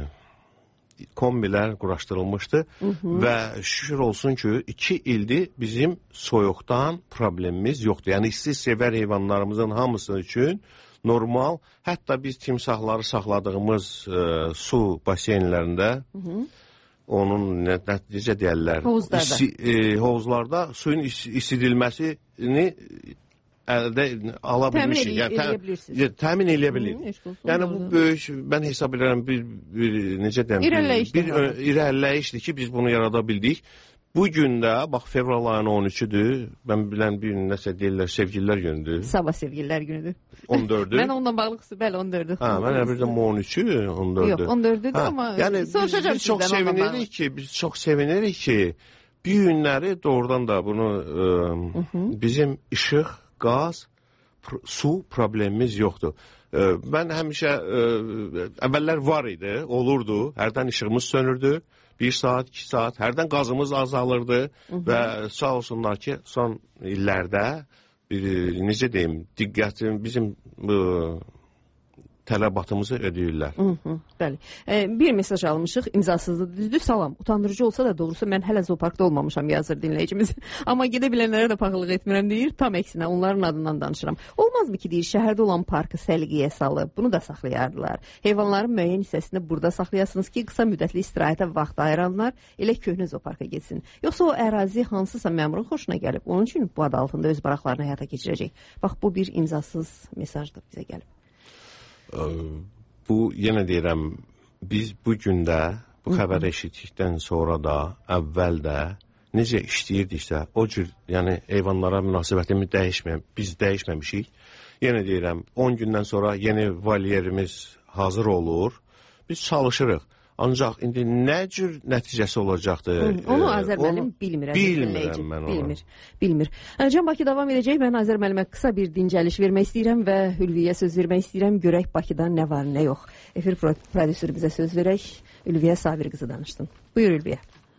kombilər quraşdırılmışdı. Hı -hı. Və şükür olsun ki, iki ildir bizim soyuqdan problemimiz yoxdur. Yəni isti sevər heyvanlarımızın hamısı üçün normal, hətta biz timsahları saxladığımız e, su baseynlərində, Hı -hı. onun nə, necə deyərlər, isi, e, hovuzlarda suyun is, isidilməsini əldə ala bilmişik. Yəni, tə, təmin eləyə bilirik. Yəni bu böyük, mən hesab edirəm bir, bir necə deyəm, irəliləyişdir. Bir irəliləyişdir ki, biz bunu yarada bildik. Bu gün də, bax, fevral ayının on üçüdür. Mən bilən bir gün nəsə deyirlər, sevgililər günüdür. Sabah sevgililər günüdür. on dördü. Mən onunla bağlıqsı, bəli, on dördü. Hə, mən bir də on üçü, on dördü. Yox, on dördüdür, amma yəni, soruşacağım biz, biz çox sevinirik ki, biz çox sevinirik ki, bir günləri doğrudan da bunu ə, bizim işıq, qaz, su problemimiz yoxdur. Ə, mən həmişə ə, əvvəllər var idi, olurdu, hərdən işığımız sönürdü. Bir saat, iki saat, hərdən qazımız azalırdı Hı -hı. və sağ olsunlar ki, son illərdə bir, necə deyim, diqqətim, bizim bu, tələbatımızı ödəyirlər. Hı -hı, bəli. E, bir mesaj almışıq, imzasızdır, düzdür, salam. Utandırıcı olsa da doğrusu mən hələ zooparkda olmamışam, yazır dinləyicimiz. Amma gedə bilənlərə də paxıllıq etmirəm deyir, tam əksinə onların adından danışıram. Olmazmı ki, deyir, şəhərdə olan parkı səliqəyə salıb, bunu da saxlayardılar. Heyvanların müəyyən hissəsini burada saxlayasınız ki, qısa müddətli istirahətə vaxt ayıranlar elə köhnə zooparka getsin. Yoxsa o ərazi hansısa məmurun xoşuna gəlib, onun üçün bu adı altında öz maraqlarını həyata keçirəcək. Bax, bu bir imzasız mesajdır bizə gəlib. Bu, yenə deyirəm, biz bu gündə, bu xəbəri eşitdikdən sonra da, əvvəl də necə işləyirdiksə, o cür, yəni heyvanlara münasibətimi dəyişməyəm, biz dəyişməmişik. Yenə deyirəm, on gündən sonra yeni valyerimiz hazır olur, biz çalışırıq. Ancaq indi nə cür nəticəsi olacaqdır? Hı, onu Azər müəllim bilmir. Bilmirəm mən onu. Bilmir, bilmir. Can Bakı davam edəcək. Mən Azər müəllimə qısa bir dincəliş vermək istəyirəm və Ülviyə söz vermək istəyirəm. Görək Bakıda nə var, nə yox. Efir prodüserimizə söz verək. Ülviyə Sabir qızı danışsın. Buyur Ülviyə.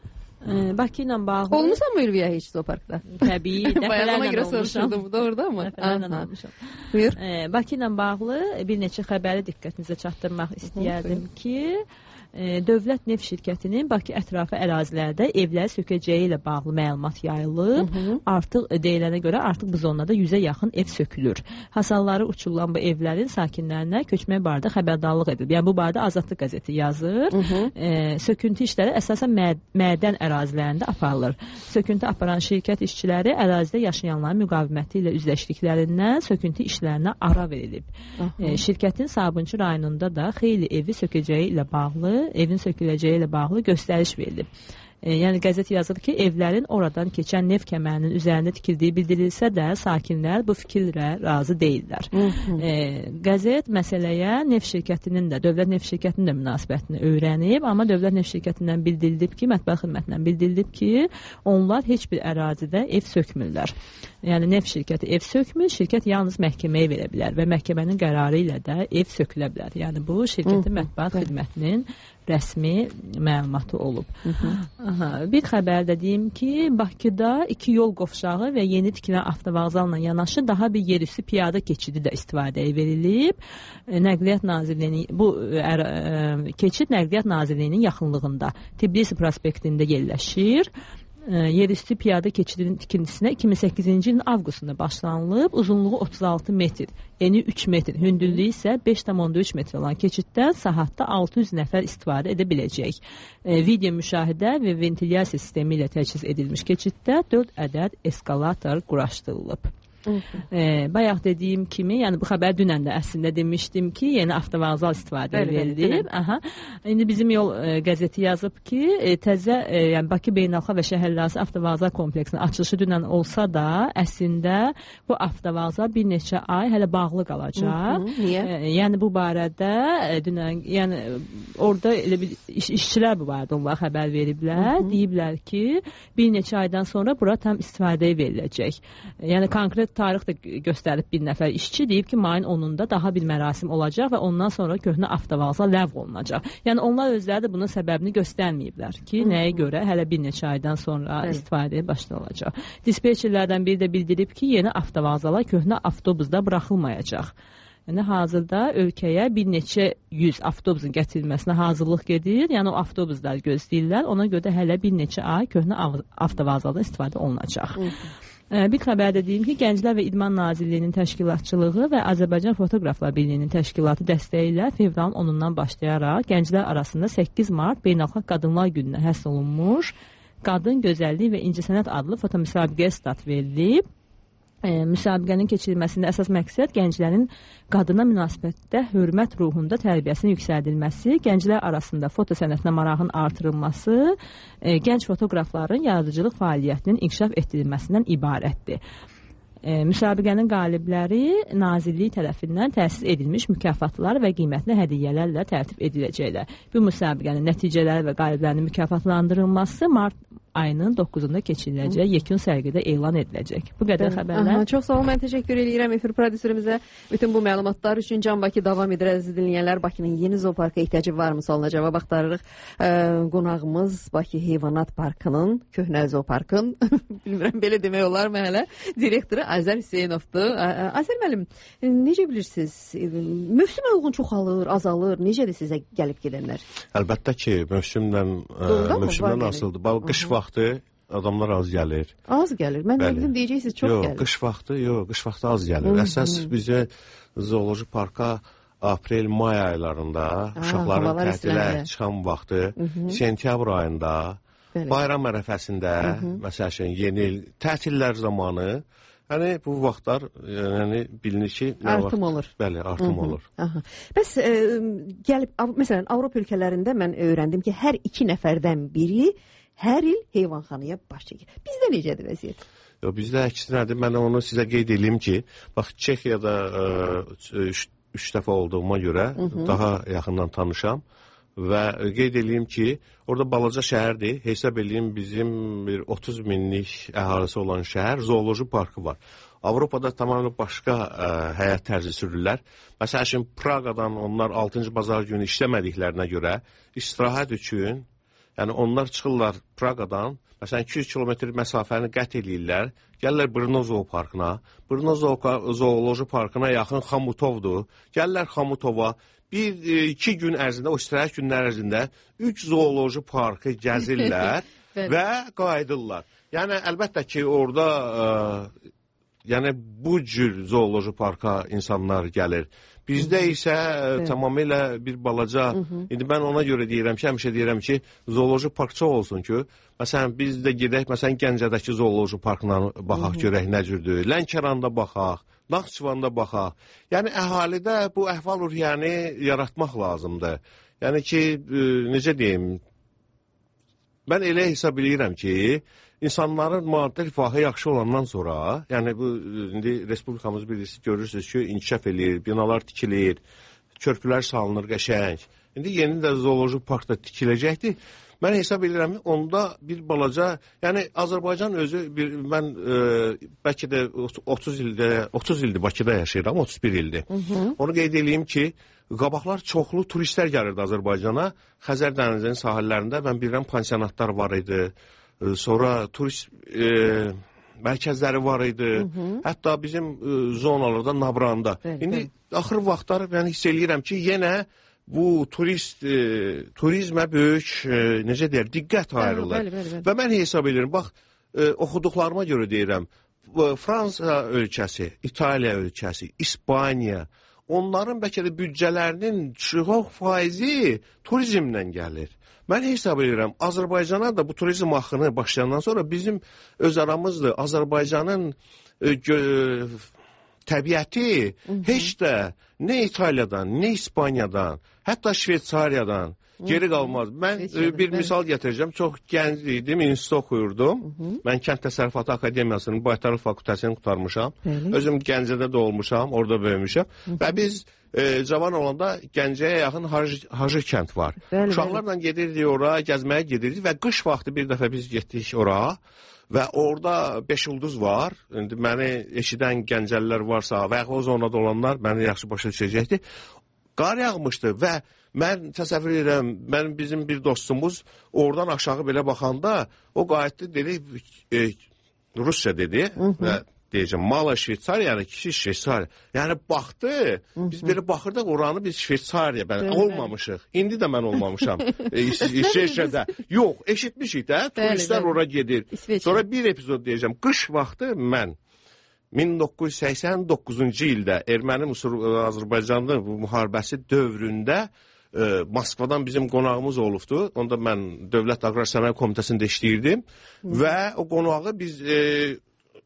Ee, Bakı ilə bağlı... Olmusan mı Ülviyə heç zooparkda? Təbii, dəfələrlə olmuşam. Doğrudan mı? Dəfələrlə olmuşam. Buyur. Ee, Bakı ilə bağlı bir neçə xəbəri diqqətinizə çatdırmaq istəyərdim ki... Dövlət Neft Şirkətinin Bakı ətrafı ərazilərdə evləri sökəcəyi ilə bağlı məlumat yayılıb. Hı -hı. Artıq deyilənə görə artıq bu zonada yüzə yaxın ev sökülür. Hasarları uçurulan bu evlərin sakinlərinə köçmək barədə xəbərdarlıq edilib. Yəni bu barədə Azadlıq qəzeti yazır. Hı -hı. E, söküntü işləri əsasən mə mədən ərazilərində aparılır. Söküntü aparan şirkət işçiləri ərazidə yaşayanların müqaviməti ilə üzləşdiklərindən söküntü işlərinə ara verilib. E, şirkətin Sabunçu rayonunda da xeyli evi sökəcəyi ilə bağlı evin söküləcəyi ilə bağlı göstəriş verilib. E, yəni qəzet yazır ki, evlərin oradan keçən neft kəmərinin üzərində tikildiyi bildirilsə də sakinlər bu fikirlə razı deyirlər. E, qəzet məsələyə neft şirkətinin də, dövlət neft şirkətinin də münasibətini öyrənib, amma dövlət neft şirkətindən bildirilib ki, mətbəx xidmətindən bildirilib ki, onlar heç bir ərazidə ev sökmürlər. Yəni neft şirkəti ev sökmür, şirkət yalnız məhkəməyə verə bilər və məhkəmənin qərarı ilə də ev sökülə bilər. Yəni bu şirkətin mətbəx xidmətinin rəsmi məlumatı olub. Hı -hı. Aha, bir xəbər də deyim ki, Bakıda iki yol qovşağı və yeni tikilən avtovağzalla yanaşı daha bir yerüstü piyada keçidi də istifadəyə verilib. Nəqliyyat Nazirliyinin bu ə, ə, keçid Nəqliyyat Nazirliyinin yaxınlığında Tbilisi prospektində yerləşir. Yerüstü piyada keçidinin tikintisinə iki min səkkizinci ilin avqustunda başlanılıb. Uzunluğu otuz altı metr, eni üç metr, hündürlüyü isə beş tam onda üç metr olan keçiddən saatda altı yüz nəfər istifadə edə biləcək. E, video müşahidə və ventilyasiya sistemi ilə təchiz edilmiş keçiddə dörd ədəd eskalator quraşdırılıb. E, bayaq dediyim kimi, yəni bu xəbər dünən də əslində demişdim ki, yeni avtovağzal istifadəyə verilib. Aha. İndi bizim yol e, qəzeti yazıb ki, e, təzə, e, yəni Bakı Beynəlxalq və Şəhərlərarası avtovağzal kompleksinin açılışı dünən olsa da, əslində bu avtovağzal bir neçə ay hələ bağlı qalacaq. Niyə? E, yəni bu barədə e, dünən, yəni orada elə bir iş, işçilər bu barədə onlar xəbər veriblər. Hı -hı. Deyiblər ki, bir neçə aydan sonra bura tam istifadəyə veriləcək. E, yəni konkret tarix də göstərib bir nəfər işçi deyib ki, mayın onunda daha bir mərasim olacaq və ondan sonra köhnə avtovağzal ləğv olunacaq. Yəni onlar özləri də bunun səbəbini göstərməyiblər ki, nəyə görə hələ bir neçə aydan sonra evet. istifadəyə başlanılacaq. Dispetçerlərdən biri də bildirib ki, yeni avtovağzala köhnə avtobusda buraxılmayacaq. Yəni hazırda ölkəyə bir neçə yüz avtobusun gətirilməsinə hazırlıq gedir. Yəni o avtobuslar gözləyirlər. Ona görə də hələ bir neçə ay köhnə avtovağzaldan istifadə olunacaq. Hı -hı. Bir xəbərdə deyim ki, Gənclər və İdman Nazirliyinin təşkilatçılığı və Azərbaycan Fotoqraflar Birliyinin təşkilatı dəstəyi ilə fevralın onundan başlayaraq gənclər arasında səkkiz mart Beynəlxalq Qadınlar Gününə həsr olunmuş Qadın Gözəlliyi və İncəsənət adlı fotomüsabiqəyə start verilib. E, müsabiqənin keçirilməsində əsas məqsəd gənclərin qadına münasibətdə hörmət ruhunda tərbiyəsinin yüksəldilməsi, gənclər arasında foto sənətinə marağın artırılması, e, gənc fotoqrafların yaradıcılıq fəaliyyətinin inkişaf etdirilməsindən ibarətdir. E, müsabiqənin qalibləri Nazirlik tərəfindən təsis edilmiş mükafatlar və qiymətli hədiyyələrlə tərtib ediləcəklər. Bu müsabiqənin nəticələri və qaliblərinin mükafatlandırılması mart ayının doqquzunda keçiriləcək yekun sərgidə elan ediləcək. Bu qədər xəbərlər. Aha, çox sağ olun, mən təşəkkür edirəm efir prodüserimizə. Bütün bu məlumatlar üçün Can Bakı davam edir, əziz dinləyənlər. Bakının yeni zooparka ehtiyacı varmı sualına cavab axtarırıq. E, qonağımız Bakı Heyvanat Parkının, köhnə zooparkın, bilmirəm belə demək olar mı hələ, direktoru Azər Hüseynovdur. Azər müəllim, necə bilirsiniz? Mövsümə uyğun çoxalır, azalır. Necədir sizə gəlib gedənlər? Əlbəttə ki, mövsümlə mövsümdən asılıdır. Bax, qış vaxtı adamlar az gəlir. Az gəlir. Mən nə bildim deyəcəksiniz, çox yox, gəlir. Qış vaxtı, yox, qış vaxtı az gəlir. Əsas bizə zooloji parka aprel-may aylarında uşaqların tətilə çıxan vaxtı, sentyabr ayında, Bəli. bayram ərəfəsində, məsəl üçün yeni il, tətillər zamanı, yəni bu vaxtlar yəni bilinir ki, artım olur. Bəli, artım Hı -hı. olur. Aha. Bəs e, gəlib məsələn Avropa ölkələrində mən öyrəndim ki, hər iki nəfərdən biri hər il heyvanxanaya baş çəkir. Bizdə necədir vəziyyət? Yox, bizdə əksinədir. Mən onu sizə qeyd edeyim ki, bax Çexiyada üç dəfə olduğuma görə Hı -hı. daha yaxından tanışam və qeyd edeyim ki, orada balaca şəhərdir. Hesab edeyim bizim bir otuz minlik əhalisi olan şəhər, zooloji parkı var. Avropada tamamilə başqa ə, həyat tərzi sürürlər. Məsəl üçün Praqadan onlar altıncı bazar günü işləmədiklərinə görə istirahət üçün, yəni onlar çıxırlar Praqadan, məsələn iki yüz kilometr məsafəni qət edirlər, gəlirlər Brno zooparkına. Brno zooloji parkına yaxın Xamutovdur. Gəlirlər Xamutova, bir iki gün ərzində, o istirahət günlər ərzində üç zooloji parkı gəzirlər və qayıdırlar. Yəni əlbəttə ki, orada ə, yəni bu cür zooloji parka insanlar gəlir. Bizdə isə evet. tamamilə bir balaca, Hı -hı. indi mən ona görə deyirəm ki, həmişə deyirəm ki, zooloji park çox olsun ki, məsələn biz də gedək, məsələn Gəncədəki zooloji parkına baxaq, Hı -hı. görək nə cürdür, Lənkəranda baxaq, Naxçıvanda baxaq. Yəni əhalidə bu əhval-ruhiyyəni yaratmaq lazımdır. Yəni ki, e, necə deyim, mən elə hesab edirəm ki, İnsanların maddi rifahı yaxşı olandan sonra, yəni bu indi Respublikamız bilirsiniz, görürsünüz ki, inkişaf edir, binalar tikilir, körpülər salınır qəşəng. İndi yeni də zooloji parkda tikiləcəkdir. Mən hesab edirəm ki, onda bir balaca, yəni Azərbaycan özü, bir, mən e, bəlkə də otuz ildə, otuz ildir Bakıda yaşayıram, otuz bir ildir. Hı -hı. Onu qeyd edeyim ki, qabaqlar çoxlu turistlər gəlirdi Azərbaycana, Xəzər dənizinin sahillərində, mən bilirəm pansionatlar var idi. Sonra turist e, mərkəzləri var idi. Hı -hı. Hətta bizim e, zonalarda, Nabranda. Bəli, İndi bəli. axır vaxtlar mən hiss eləyirəm ki, yenə bu turist e, turizmə böyük e, necə deyər, diqqət ayrılır. Bəli, bəli, bəli. Və mən hesab edirəm, bax e, oxuduqlarıma görə deyirəm, Fransa ölkəsi, İtaliya ölkəsi, İspaniya, onların bəlkə də büdcələrinin çox faizi turizmdən gəlir. Mən hesab edirəm, Azərbaycana da bu turizm axını başlayandan sonra bizim öz aramızdır. Azərbaycanın e, təbiəti Hı -hı. heç də nə İtaliyadan, nə İspaniyadan, hətta Şveysariyadan geri qalmaz. Mən e, bir misal gətirəcəm. Çox gənc idim, institut oxuyurdum. Hı -hı. Mən Kənd Təsərrüfatı Akademiyasının Baytarlıq Fakültəsini qurtarmışam. Bəli. Özüm Gəncədə doğulmuşam, orada böyümüşəm. Hı -hı. Və biz e, cavan olanda Gəncəyə yaxın Hacı, Hacı kənd var. Bəli, uşaqlarla bəli. gedirdik ora, gəzməyə gedirdik və qış vaxtı bir dəfə biz getdik ora. Və orada beş ulduz var. İndi məni eşidən gəncəllər varsa və o zonada olanlar məni yaxşı başa düşəcəkdir. Qar yağmışdı və mən təsəvvür edirəm, mən bizim bir dostumuz oradan aşağı belə baxanda o qayıtdı, dedi, e, Rusya dedi Hı -hı. və deyəcəm, Mala Şveysariya, yəni kiçik Şveysariya. Yəni baxdı, biz belə baxırdıq oranı biz Şveysariya, mən olmamışıq. İndi də mən olmamışam İsveçrədə. Yox, eşitmişik də, turistlər ora gedir. Sonra bir epizod deyəcəm, qış vaxtı mən min doqquz yüz səksən doqquzuncu ildə Erməni-Müsur Azərbaycanlı bu müharibəsi dövründə e, Moskvadan bizim qonağımız olubdu. Onda mən Dövlət Aqrar Sənaye Komitəsində işləyirdim. Hı. Və o qonağı biz e,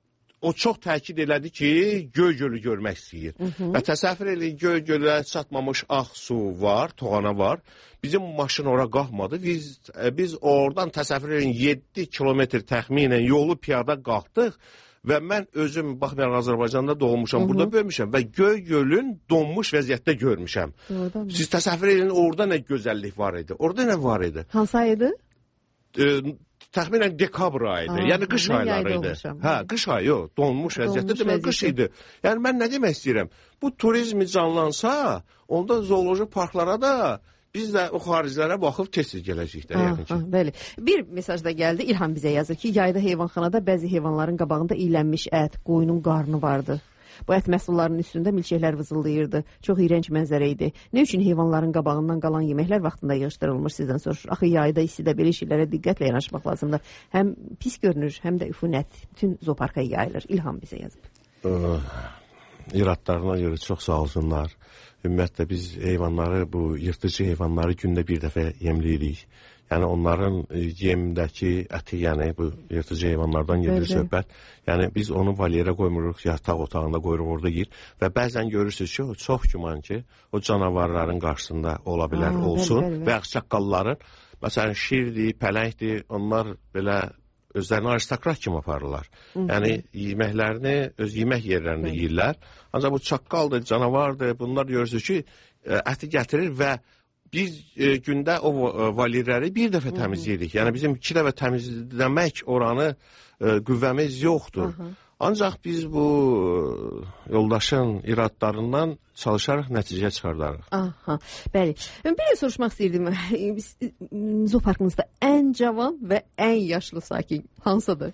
o çox təkid elədi ki, Göygölü görmək istəyir. Hı -hı. Və təsəvvür eləyin, Göygölə çatmamış Ağsu var, Toğana var. Bizim maşın ora qalxmadı. Biz, biz oradan təsəvvür eləyin yeddi kilometr təxminən yolu piyada qalxdıq. Və mən özüm, baxmayaraq Azərbaycanda doğmuşam, Hı -hı. burada böyümüşəm və Göygölün donmuş vəziyyətdə görmüşəm. Siz təsəvvür edin, orada nə gözəllik var idi? Orada nə var idi? Hansı ay idi? E, təxminən dekabr ayı idi. Yəni qış ayları idi. Hə, qış ayı, yox, donmuş vəziyyətdə demək qış idi. Yəni mən nə demək istəyirəm? Bu turizmi canlansa, onda zooloji parklara da biz də o xaricilərə baxıb tez-tez gələcəyik də, yəni ki. Bəli. Bir mesaj da gəldi. İlham bizə yazır ki, yayda heyvanxanada bəzi heyvanların qabağında iylənmiş ət, qoyunun qarnı vardı. Bu ət məhsullarının üstündə milçəklər vızıldayırdı. Çox iyrənc mənzərə idi. Nə üçün heyvanların qabağından qalan yeməklər vaxtında yığışdırılmış sizdən soruşur. Axı yayda istidə belə şeylərə diqqətlə yanaşmaq lazımdır. Həm pis görünür, həm də üfunət bütün zooparka yayılır. İlham bizə yazıb. İradlarına görə çox sağ olsunlar. Ümumiyyətlə biz heyvanları, bu yırtıcı heyvanları gündə bir dəfə yemləyirik. Yəni onların yemdəki əti, yəni bu yırtıcı heyvanlardan gedir söhbət. Yəni biz onu valyerə qoymuruq, yataq otağında qoyuruq, orada yeyir. Və bəzən görürsünüz ki, o çox güman ki, o canavarların qarşısında ola bilər, Aa, olsun. Bəli, bəli. Və ağsaqqalların, məsələn, şirdir, pələngdir, onlar belə özlərini aristokrat kimi aparırlar. Hı -hı. Yəni yeməklərini öz yemək yerlərində Hı. yeyirlər. Ancaq bu çaqqaldır, canavardır, bunlar görürsünüz ki, əti gətirir və biz e, gündə o valyerləri bir dəfə təmizləyirik. Yəni bizim iki dəfə təmizləmək oranı e, qüvvəmiz yoxdur. Hı -hı. Ancaq biz bu yoldaşın iradlarından çalışaraq nəticə çıxardarıq. Aha, bəli. Bir də soruşmaq istəyirdim. Zooparkınızda ən cavan və ən yaşlı sakin hansıdır?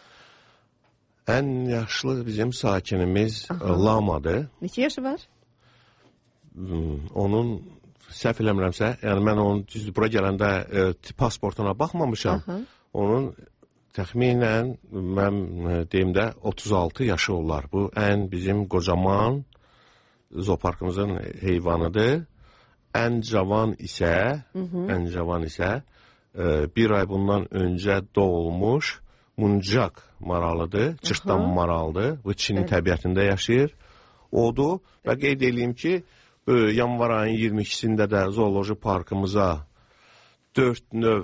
Ən yaşlı bizim sakinimiz Aha. Lamadır. Neçə yaşı var? Onun səhv eləmirəmsə, yəni mən onun düzdür, bura gələndə e, pasportuna baxmamışam. Aha. Onun təxminən mən deyim də otuz altı yaşı olar. Bu ən bizim qocaman zooparkımızın heyvanıdır. Ən cavan isə, Hı -hı. ən cavan isə e, bir ay bundan öncə doğulmuş muncaq maralıdır, cırtdan maraldır. Bu Çinin evet. təbiətində yaşayır. Odur və qeyd edeyim ki, yanvar ayının iyirmi ikisində də zooloji parkımıza dörd növ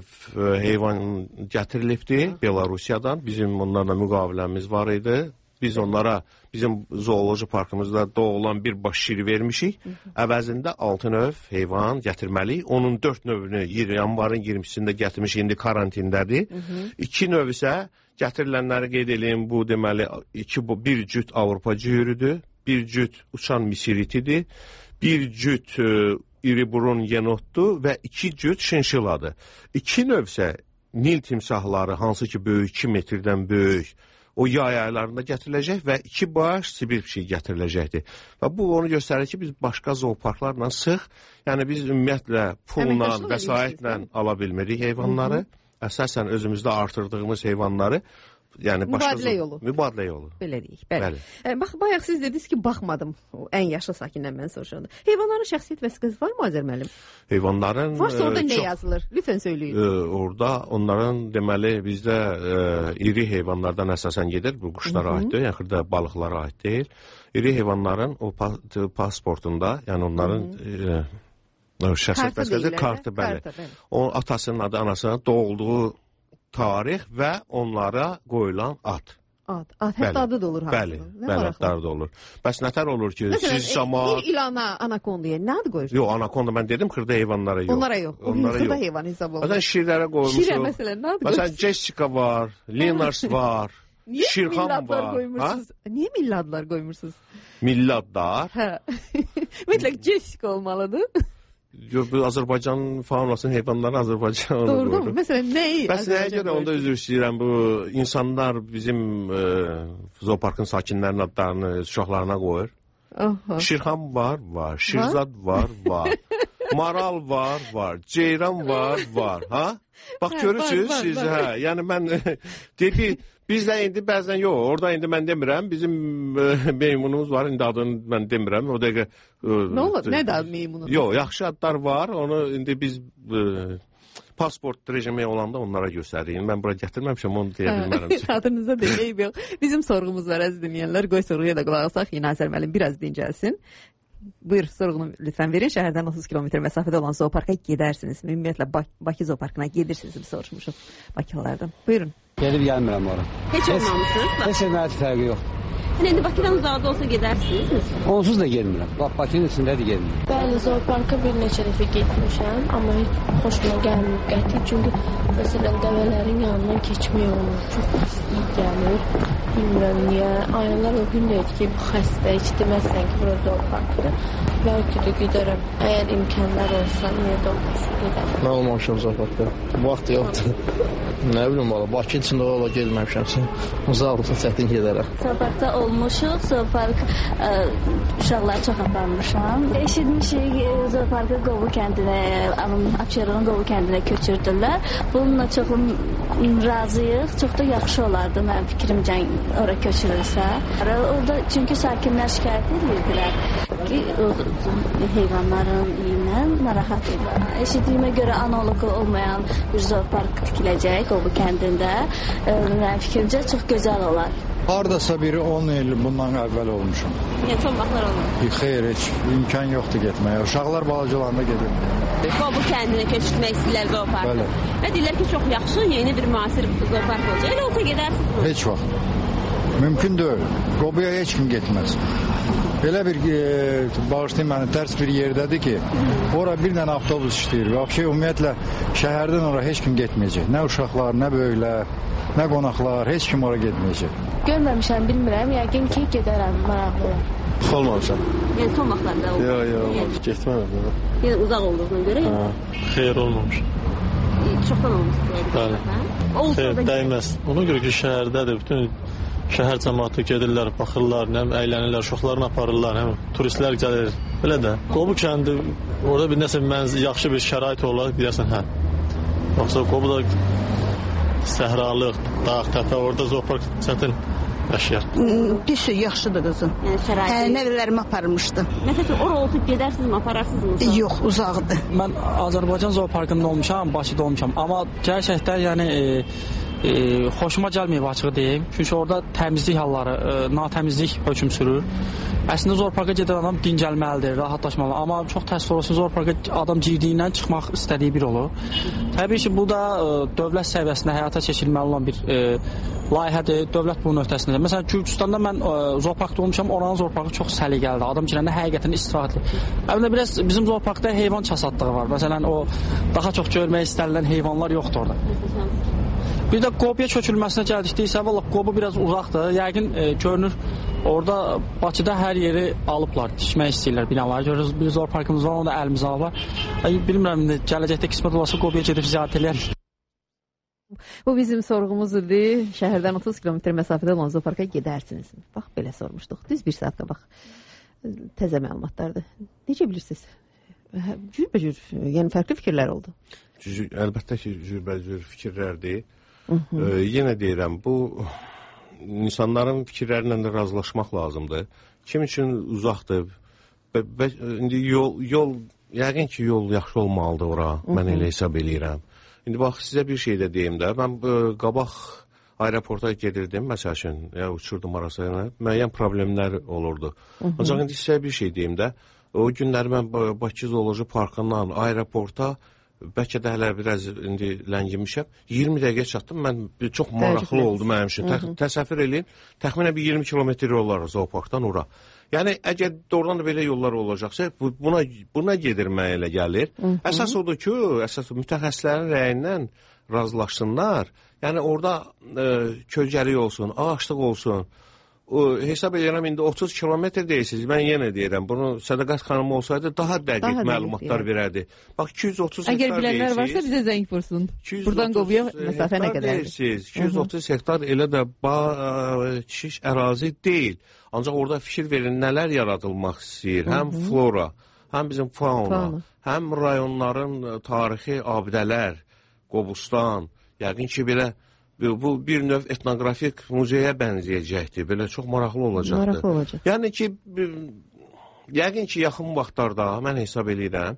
heyvan gətirilibdir Belarusiyadan. Bizim onlarla müqaviləmiz var idi. Biz onlara bizim zooloji parkımızda doğulan bir baş şiri vermişik. Hı -hı. Əvəzində altı növ heyvan gətirməliyik. Onun dörd növünü yanvarın iyirmi ikisində gətirmiş, indi karantindədir. Hı -hı. İki növ isə gətirilənləri qeyd edeyim, bu deməli iki, bir cüt Avropa cüyürüdür, bir cüt uçan misiritidir, bir cüt e, iri burun yenotdur və iki cüt şinşiladır. İki növ isə Nil timsahları, hansı ki böyük iki metrdən böyük, o yay aylarında gətiriləcək və iki baş Sibir pişiyi gətiriləcəkdir. Və bu onu göstərir ki, biz başqa zooparklarla sıx, yəni biz ümumiyyətlə pulla, vəsaitlə ala bilmirik heyvanları. Hı -hı. Əsasən özümüzdə artırdığımız heyvanları, yəni mübadilə yolu. Mübadilə yolu. Belə deyək. Bəli. Bəli. E, bax, bayaq siz dediniz ki, baxmadım o ən yaşlı sakindən mən soruşanda. Heyvanların şəxsiyyət vəsiqəsi varmı Azər müəllim? Heyvanların varsa orada e, nə çox, yazılır? Lütfən söyləyin. E, orada onların deməli bizdə e, iri heyvanlardan əsasən gedir. Bu quşlara Hı -hı. aiddir, yəni xırda balıqlara aid deyil. İri heyvanların o pa pasportunda, yəni onların e, şəxsiyyət vəsiqəsi kartı bəli. bəli. O atasının adı, anasının doğulduğu tarix və onlara qoyulan ad. Ad, ad hətta adı da olur. Bəli, bəli, adları da olur. Bəs nətər olur ki, Məsələn, siz cəmaat... bir ilana anakondaya nə adı qoyursunuz? Yox, anakonda mən dedim, xırda heyvanlara yox. Onlara yox, onlara xırda yox. heyvan hesab olunur. Məsələn, şirlərə qoymuşuq. Şirə məsələn, nə adı qoyursunuz? Məsələn, Jessica var, Linars var, Niyə Şirxan milli adlar var. qoymursunuz? Niyə milli adlar qoymursunuz? Milli adlar? Hə. Mütləq Jessica olmalıdır. Yox, bu Azərbaycan faunasının heyvanları Azərbaycan onu Doğru mu? Məsələn, nəyi? Bəs nəyə görə onda üzr istəyirəm, bu insanlar bizim e, zooparkın sakinlərinin adlarını uşaqlarına qoyur. Aha. Şirxan var, var. Şirzad var, var. Maral var, var. Ceyran var, var. Ha? Bax hə, görürsünüz var, var, siz, var. Hə. Yəni mən dedi, biz də indi bəzən yox, orada indi mən demirəm, bizim e, meymunumuz var, indi adını mən demirəm. O dəqiqə e, nə olur? Nədir adı meymunu? Yox, yaxşı adlar var. Onu indi biz e, pasport rejimi olanda onlara göstərin. Mən bura gətirməmişəm, onu deyə bilmərəm. Adınıza deyək yox. Bizim sorğumuz var əziz dinləyənlər. Qoy sorğuya da qulaq asaq. Yine Azər müəllim biraz dincəlsin. Buyur, sorğunu lütfən verin. Şəhərdən otuz kilometr məsafədə olan zooparka gedərsiniz. Ümumiyyətlə Bak Bakı zooparkına gedirsiniz, biz soruşmuşuq Bakılılardan. Buyurun. Gedib gəlmirəm ora. Heç olmamışsınız? Heç bir fərqi yoxdur. İndi Bakıdan uzaqda olsa gedərsiniz? Onsuz da gelmirəm. Bax, Bakının içində də gelmirəm. Bəli, zooparka bir neçə dəfə getmişəm, amma heç xoşuma gəlmir qəti. Çünki məsələn dəvələrin yanından keçmək olmur. Çox pislik gəlir. Bilmirəm niyə. Aynalar o gün deyir ki, xəstə, heç deməzsən ki, bura zooparkdır. Bəlkə də gedərəm. Əgər imkanlar olsa, niyə də olmasın gedərəm. Mən olmamışam zooparkda. Vaxt yoxdur. Nə bilim valla, Bakı içində ola gelməmişəmsə, uzaqlıqda çətin gedərəm. Zooparkda olmuşuq, zoopark ə, uşaqları çox aparmışam. Eşitmişik, zooparkı Qobu kəndinə, Abşeronun Qobu kəndinə köçürdülər. Bununla çox razıyıq, çox da yaxşı olardı mənim fikrimcə ora köçürülsə. Orada çünki sakinlər şikayət edirdilər ki, heyvanların iyilə narahat edir. Eşitdiyimə görə analogu olmayan bir zoopark tikiləcək Qobu kəndində. Mənim fikrimcə çox gözəl olar. Hardasa biri on il bundan əvvəl olmuşum. Yəni çox vaxtlar olmur. Xeyr, heç imkan yoxdur getməyə. Uşaqlar balaca olanda gedirlər. Qobu kəndinə köçürtmək istəyirlər zooparkı. Bəli. Və deyirlər ki, çox yaxşı, yeni bir müasir zoopark olacaq. Elə olsa gedərsiniz. Heç vaxt. Mümkün deyil. Qobuya heç kim getməz. Belə bir e, bağışlayın məni, tərs bir yerdədir ki, ora bir dənə avtobus işləyir. Vəbşə ümumiyyətlə şəhərdən ora heç kim getməyəcək. Nə uşaqlar, nə böyüklər, nə qonaqlar, heç kim ora getməyəcək. Görməmişəm, bilmirəm. Yəqin ki, gedərəm, maraqlı. Olmamışam. Yəni son vaxtlarda oldu. Yox, yox, olmamış. Getmərəm. Yəni uzaq olduğuna görə? Hə, xeyr olmamış. Çoxdan olmuş. Bəli. Xeyr, dəyməz. Ona görə ki, şəhərdədir. Bütün şəhər cəmaatı gedirlər, baxırlar, nə əylənirlər, uşaqlarını aparırlar, həm turistlər gəlir. Belə də. Qobu kəndi orada bir nəsə mənzil, yaxşı bir şərait olar, deyəsən, hə. Yoxsa Qobu da səhralıq, dağ, təpə, orada zoopark çətin yaşayar. Pis, yaxşıdır qızım. Yəni şərait. Hə, nəvələrimi aparmışdım. Məsələn, ora olub gedərsinizmi, apararsınızmı? Yox, uzaqdır. Mən Azərbaycan zooparkında olmuşam, Bakıda olmuşam, amma gerçəkdən yəni e, e, xoşuma gəlməyib açığı deyim. Çünki orada təmizlik halları, e, natəmizlik hökm sürür. Əslində zooparka gedən adam dincəlməlidir, rahatlaşmalıdır. Amma çox təəssüf olsun, zooparka adam girdiyindən çıxmaq istədiyi bir olur. Təbii ki, bu da e, dövlət səviyyəsində həyata keçirilməli olan bir e, layihədir. Dövlət bunun öhdəsindədir. Məsələn, Gürcüstanda mən e, zooparkda olmuşam, oranın zooparkı çox səliqəlidir. Adam girəndə həqiqətən istirahətli. Əvvəldə biraz bizim zooparkda heyvan kasadlığı var. Məsələn, o daha çox görmək istənilən heyvanlar yoxdur orada. Bir də Qobuya köçürülməsinə gəldikdəysə, valla Qobu biraz uzaqdır. Yəqin e, görünür, orada Bakıda hər yeri alıblar, tikmək istəyirlər binaları. Görürüz, bir zooparkımız var, onu da əlimizə alırlar. Bilmirəm, gələcəkdə qismət olasa Qobuya gedib ziyarət eləyər. Bu bizim sorğumuz idi. Şəhərdən otuz kilometr məsafədə olan zooparka gedərsiniz. Bax, belə sormuşduq. Düz bir saat qabaq. Təzə məlumatlardır. Necə bilirsiniz? Cürbəcür, yəni fərqli fikirlər oldu. Cür, əlbəttə ki, cürbəcür fikirlərdir. Ee, yenə deyirəm, bu insanların fikirlərlə də razılaşmaq lazımdır. Kim üçün uzaqdır? Və, və, indi yol, yol, yəqin ki, yol yaxşı olmalıdır ora. Mən elə hesab eləyirəm. İndi bax, sizə bir şey də deyim də. Mən ə, qabaq aeroporta gedirdim, məsəl üçün, ya uçurdum arasına, müəyyən problemlər olurdu. Ancaq indi sizə bir şey deyim də. O günlər mən Bakı Zooloji Parkından aeroporta bəlkə də hələ biraz indi ləngimişəm. iyirmi dəqiqə çatdım. Mən çox maraqlı oldu mənim üçün. Tə təsəvvür eləyin. Təxminən bir iyirmi kilometr yol olar zooparkdan ora. Yəni əgər doğrudan da belə yollar olacaqsa, bu, buna buna gedirməyə elə gəlir. Hı -hı. Əsas odur ki, əsas mütəxəssislərin rəyindən razılaşsınlar. Yəni orada e, kölgəlik olsun, ağaçlıq olsun. O, hesab edirəm, indi otuz kilometr deyirsiniz. Mən yenə deyirəm, bunu Sədaqət xanım olsaydı daha dəqiq daha məlumatlar yəni. verərdi. Bax, iki yüz otuz hektar deyirsiniz. Əgər bilənlər varsa bizə zəng vursun. Buradan Qobuya məsafə nə qədərdir? iki yüz otuz hektar elə də bağ-çiş ərazi deyil. Ancaq orada fikir verin, nələr yaradılmaq istəyir. Həm Hı -hı. flora, həm bizim fauna, fauna, həm rayonların tarixi abidələr, Qobustan, yəqin ki, belə bu bir növ etnoqrafik muzeyə bənzəyəcəkdir. Belə çox maraqlı olacaqdır. Maraqlı olacaq. Yəni ki, yəqin ki, yaxın vaxtlarda mən hesab edirəm,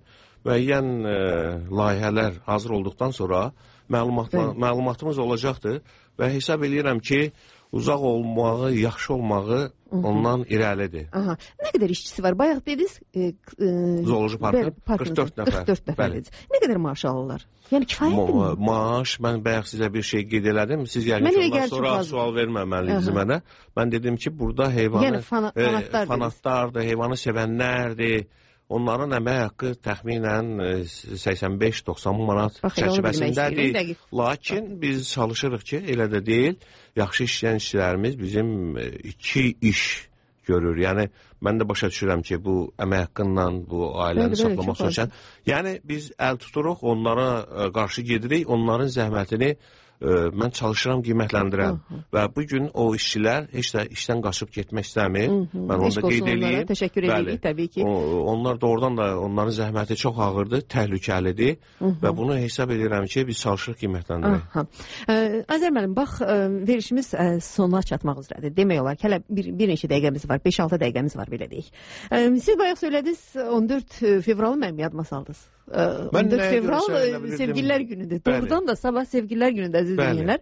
müəyyən e, layihələr hazır olduqdan sonra məlumatla, məlumatımız olacaqdır və hesab edirəm ki, uzaq olmağı, yaxşı olmağı ondan irəlidir. Aha. Nə qədər işçisi var? Bayaq dediniz... E, e, Zooloji parkın qırx dörd nəfər. qırx dörd nəfər. Nə qədər maaş alırlar? Yəni kifayətdir Ma maaş, mən bayaq sizə bir şey qeyd elədim. Siz yəqin ki, ondan sonra sual verməməlisiniz mənə. Mən dedim ki, burada heyvanı... Yəni fanatlar, e, fanatlardır, heyvanı sevənlərdir. Onların əmək haqqı təxminən səksən beş doxsan manat çərçivəsindədir. Lakin biz çalışırıq ki, elə də deyil. Yaxşı işləyən işçilərimiz bizim iki iş görür. Yəni, mən də başa düşürəm ki, bu əmək haqqından, bu ailəni saxlamaq üçün. Yəni, biz əl tuturuq, onlara qarşı gedirik, onların zəhmətini mən çalışıram, qiymətləndirəm. Və bugün o işçilər heç də işdən qaçıb getmək istəmir. Mən onu da qeyd edeyim. Təşəkkür edirik, təbii ki. Onlar doğrudan da onların zəhməti çox ağırdır, təhlükəlidir və bunu hesab edirəm ki, biz çalışırıq qiymətləndirək. Azər müəllim, bax, verişimiz sonuna çatmaq üzrədir. Demək olar ki, hələ bir neçə dəqiqəmiz var, beş altı dəqiqəmiz var, belə deyək. Siz bayaq söylədiniz, on dörd fevralı mənim yadıma saldınız. on dörd fevral sevgililer günüdür. Doğrudan da sabah sevgililer günüdür əziz dinləyənlər.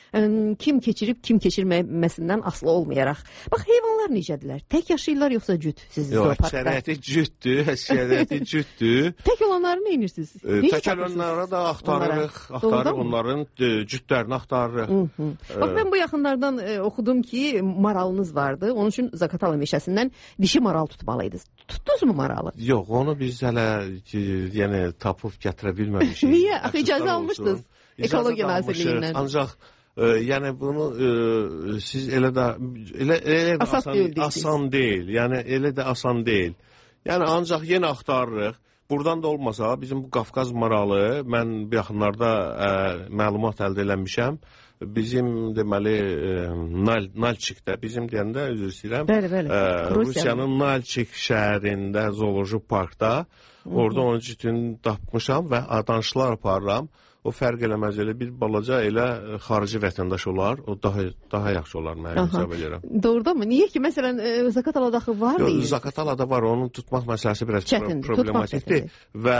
Kim keçirib, kim keçirməməsindən asılı olmayaraq. Bax, heyvanlar necədirlər? Tək yaşayırlar yoxsa cüt sizin zooparkda? Yox, əksəriyyəti cütdür, əksəriyyəti cütdür. Tək olanları nə edirsiniz? Tək olanlara da axtarırıq, axtarırıq onların cütlərini axtarırıq. Bax, mən bu yaxınlardan oxudum ki, maralınız vardı. Onun üçün Zakatala meşəsindən dişi maral tutmalıydınız. Tutdunuz mu maralı? Yox, onu biz hələ yəni tapıb gətirə bilməmişik. Niyə? Axı icazə almışdınız Ekologiya Nazirliyindən. Ancaq e, yəni bunu e, siz elə də elə, elə də asan, deyil, asan deyil. Yəni elə də asan deyil. Yəni ancaq yenə axtarırıq. Buradan da olmasa bizim bu Qafqaz maralı mən bir yaxınlarda e, məlumat əldə eləmişəm. Bizim deməli e, Nal Nalçikdə bizim deyəndə üzr istəyirəm. Bəli, bəli. E, Rusiyanın Nalçik şəhərində zooloji parkda orada onun cütünü tapmışam və danışıqlar aparıram. O fərq eləməz, elə bir balaca elə xarici vətəndaş olar, o daha daha yaxşı olar mən hesab edirəm. Doğrudan mı? Niyə ki, məsələn, Zakatalada axı var mı? Yox, Zakatalada var, onun tutmaq məsələsi biraz çətin, problematikdir və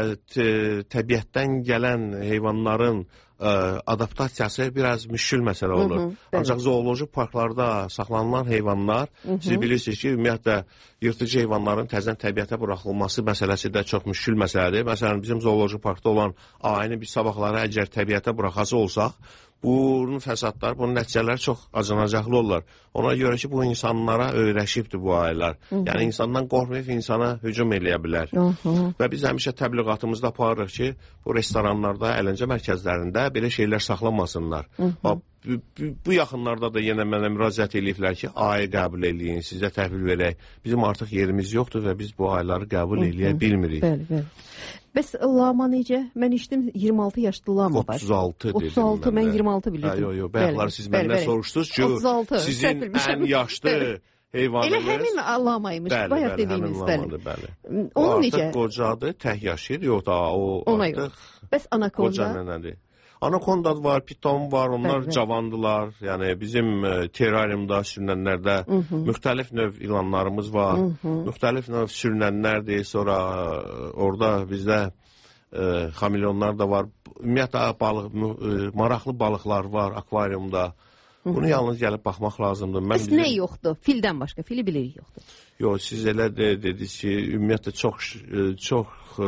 təbiətdən gələn heyvanların ə, adaptasiyası biraz müşkül məsələ olur. Hı -hı, Ancaq zooloji parklarda saxlanılan heyvanlar, Hı -hı. siz bilirsiniz ki, ümumiyyətlə yırtıcı heyvanların təzədən təbiətə buraxılması məsələsi də çox müşkül məsələdir. Məsələn, bizim zooloji parkda olan ayını bir sabahları əgər təbiətə buraxası olsaq, bunun fəsadları, bunun nəticələri çox acınacaqlı olurlar. Ona görə ki, bu insanlara öyrəşibdir bu aylar. Hı -hı. Yəni, insandan qorxmayıb insana hücum eləyə bilər. Hı -hı. Və biz həmişə təbliğatımızda aparırıq ki, bu restoranlarda, əyləncə mərkəzlərində belə şeylər saxlamasınlar. Hı -hı. Bu, bu, bu yaxınlarda da yenə mənə müraciət ediblər ki, ayı qəbul eləyin, sizə təhvil verək. Bizim artıq yerimiz yoxdur və biz bu ayları qəbul eləyə bilmirik. Bəli, bəli. Bəs lama necə? Mən işdim iyirmi altı yaşlı lama var. otuz altı dedim. otuz altı, mən iyirmi altı bilirdim. Yox, yox, bəyəklər siz məndən soruşdunuz ki, sizin ən yaşlı heyvanınız. Elə həmin lamaymış, bayaq dediyiniz. Bəli, bəli. Onu necə? necə? Artıq qocadır, tək yaşayır, yox da o Ona artıq yox. Bəs anakonda? Qoca nənədir. Anakonda var, piton var, onlar bəli, bəli. cavandılar. Yəni bizim e, terrariumda sürünənlərdə Hı -hı. müxtəlif növ ilanlarımız var. Hı -hı. Müxtəlif növ sürünənlərdir. Sonra e, orada bizdə e, xamilyonlar da var. Ümumiyyətlə balıq, e, maraqlı balıqlar var akvariumda. Bunu yalnız gəlib baxmaq lazımdır. Mən Bəs bizim... nə yoxdur? Fildən başqa, fili bilirik yoxdur. Yox, siz elə de, dediniz ki, ümumiyyətlə çox, çox ə,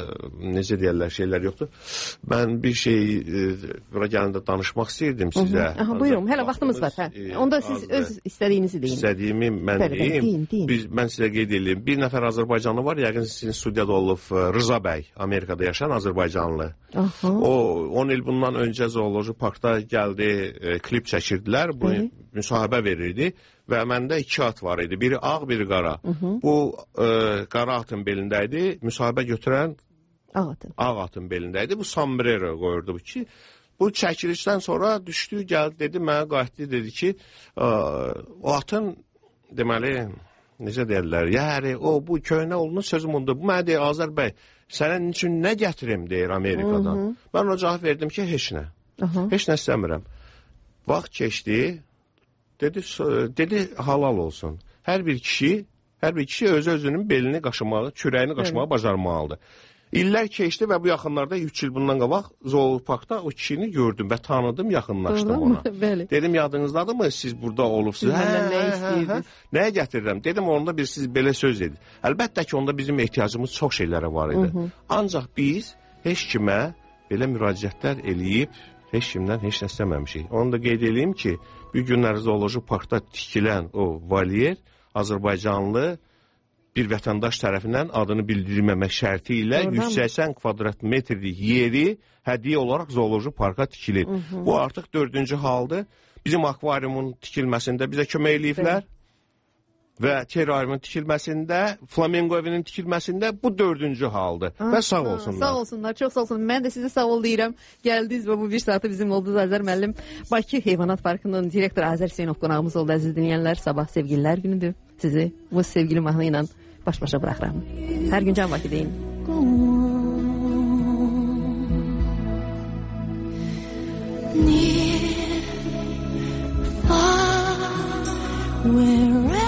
necə deyərlər, şeylər yoxdur. Mən bir şey bura gələndə danışmaq istəyirdim sizə. Hı -hı. Aha, buyurun, hələ vaxtımız var. Hə. Onda siz az öz istədiyinizi deyin. İstədiyimi mən Bəli, deyim. Deyin, deyin. Biz, mən sizə qeyd edeyim. Bir nəfər Azərbaycanlı var, yəqin sizin studiyada olub Rıza bəy, Amerikada yaşayan Azərbaycanlı. Aha. O on il bundan öncə zooloji parkda gəldi, e, klip çəkirdilər, bu Bəli. müsahibə verirdi. Və məndə iki at var idi. Biri ağ, biri qara. Hı -hı. Bu e, qara atın belində idi. Müsahibə götürən ağ atın. ağ atın belində idi. Bu sombrero qoyurdu bu ki. Bu çəkilişdən sonra düşdü, gəldi, dedi, mənə qayıtdı, dedi ki, e, o atın deməli, necə deyirlər, yəni o bu köhnə oğlunun sözüm ondur. Bu mənə deyir, Azər bəy, sənin üçün nə gətirim, deyir Amerikadan. Hı -hı. Mən o cavab verdim ki, heç nə. Hı -hı. Heç nə istəmirəm. Vaxt keçdi. Dedi, dedi halal olsun. Hər bir kişi, hər bir kişi öz özünün belini qaşımağı, kürəyini qaşımağı bacarmalıdır. İllər keçdi və bu yaxınlarda üç il bundan qabaq zooparkda o kişini gördüm və tanıdım, yaxınlaşdım ona. Bəli. Dedim, yadınızdadırmı siz burada olubsunuz? Hə, nə istəyirdiniz? Nəyə gətirirəm? Dedim, onda bir siz belə söz edin. Əlbəttə ki, onda bizim ehtiyacımız çox şeylərə var idi. Hı -hı. Ancaq biz heç kimə belə müraciətlər eləyib, heç kimdən heç nə istəməmişik. Onu da qeyd edeyim ki, bir günlər zooloji parkda tikilən o valyer Azərbaycanlı bir vətəndaş tərəfindən adını bildirilməmək şərti ilə yüz səksən kvadrat metrlik yeri hədiyyə olaraq zooloji parka tikilir. Hı -hı. Bu artıq dördüncü haldır. Bizim akvariumun tikilməsində bizə kömək eləyiblər. Və terrariumun tikilməsində, flamingo evinin tikilməsində bu dördüncü haldır. Aha, və sağ olsunlar. Sağ olsunlar, çox sağ olsun. Mən də sizə sağ ol deyirəm. Gəldiniz və bu bir saatı bizim oldunuz Azər müəllim. Bakı Heyvanat Parkının direktoru Azər Hüseynov qonağımız oldu, əziz dinləyənlər. Sabah sevgililər günüdür. Sizi bu sevgili mahnı ilə baş-başa buraxıram. Hər gün can Bakı deyin. Near, far, wherever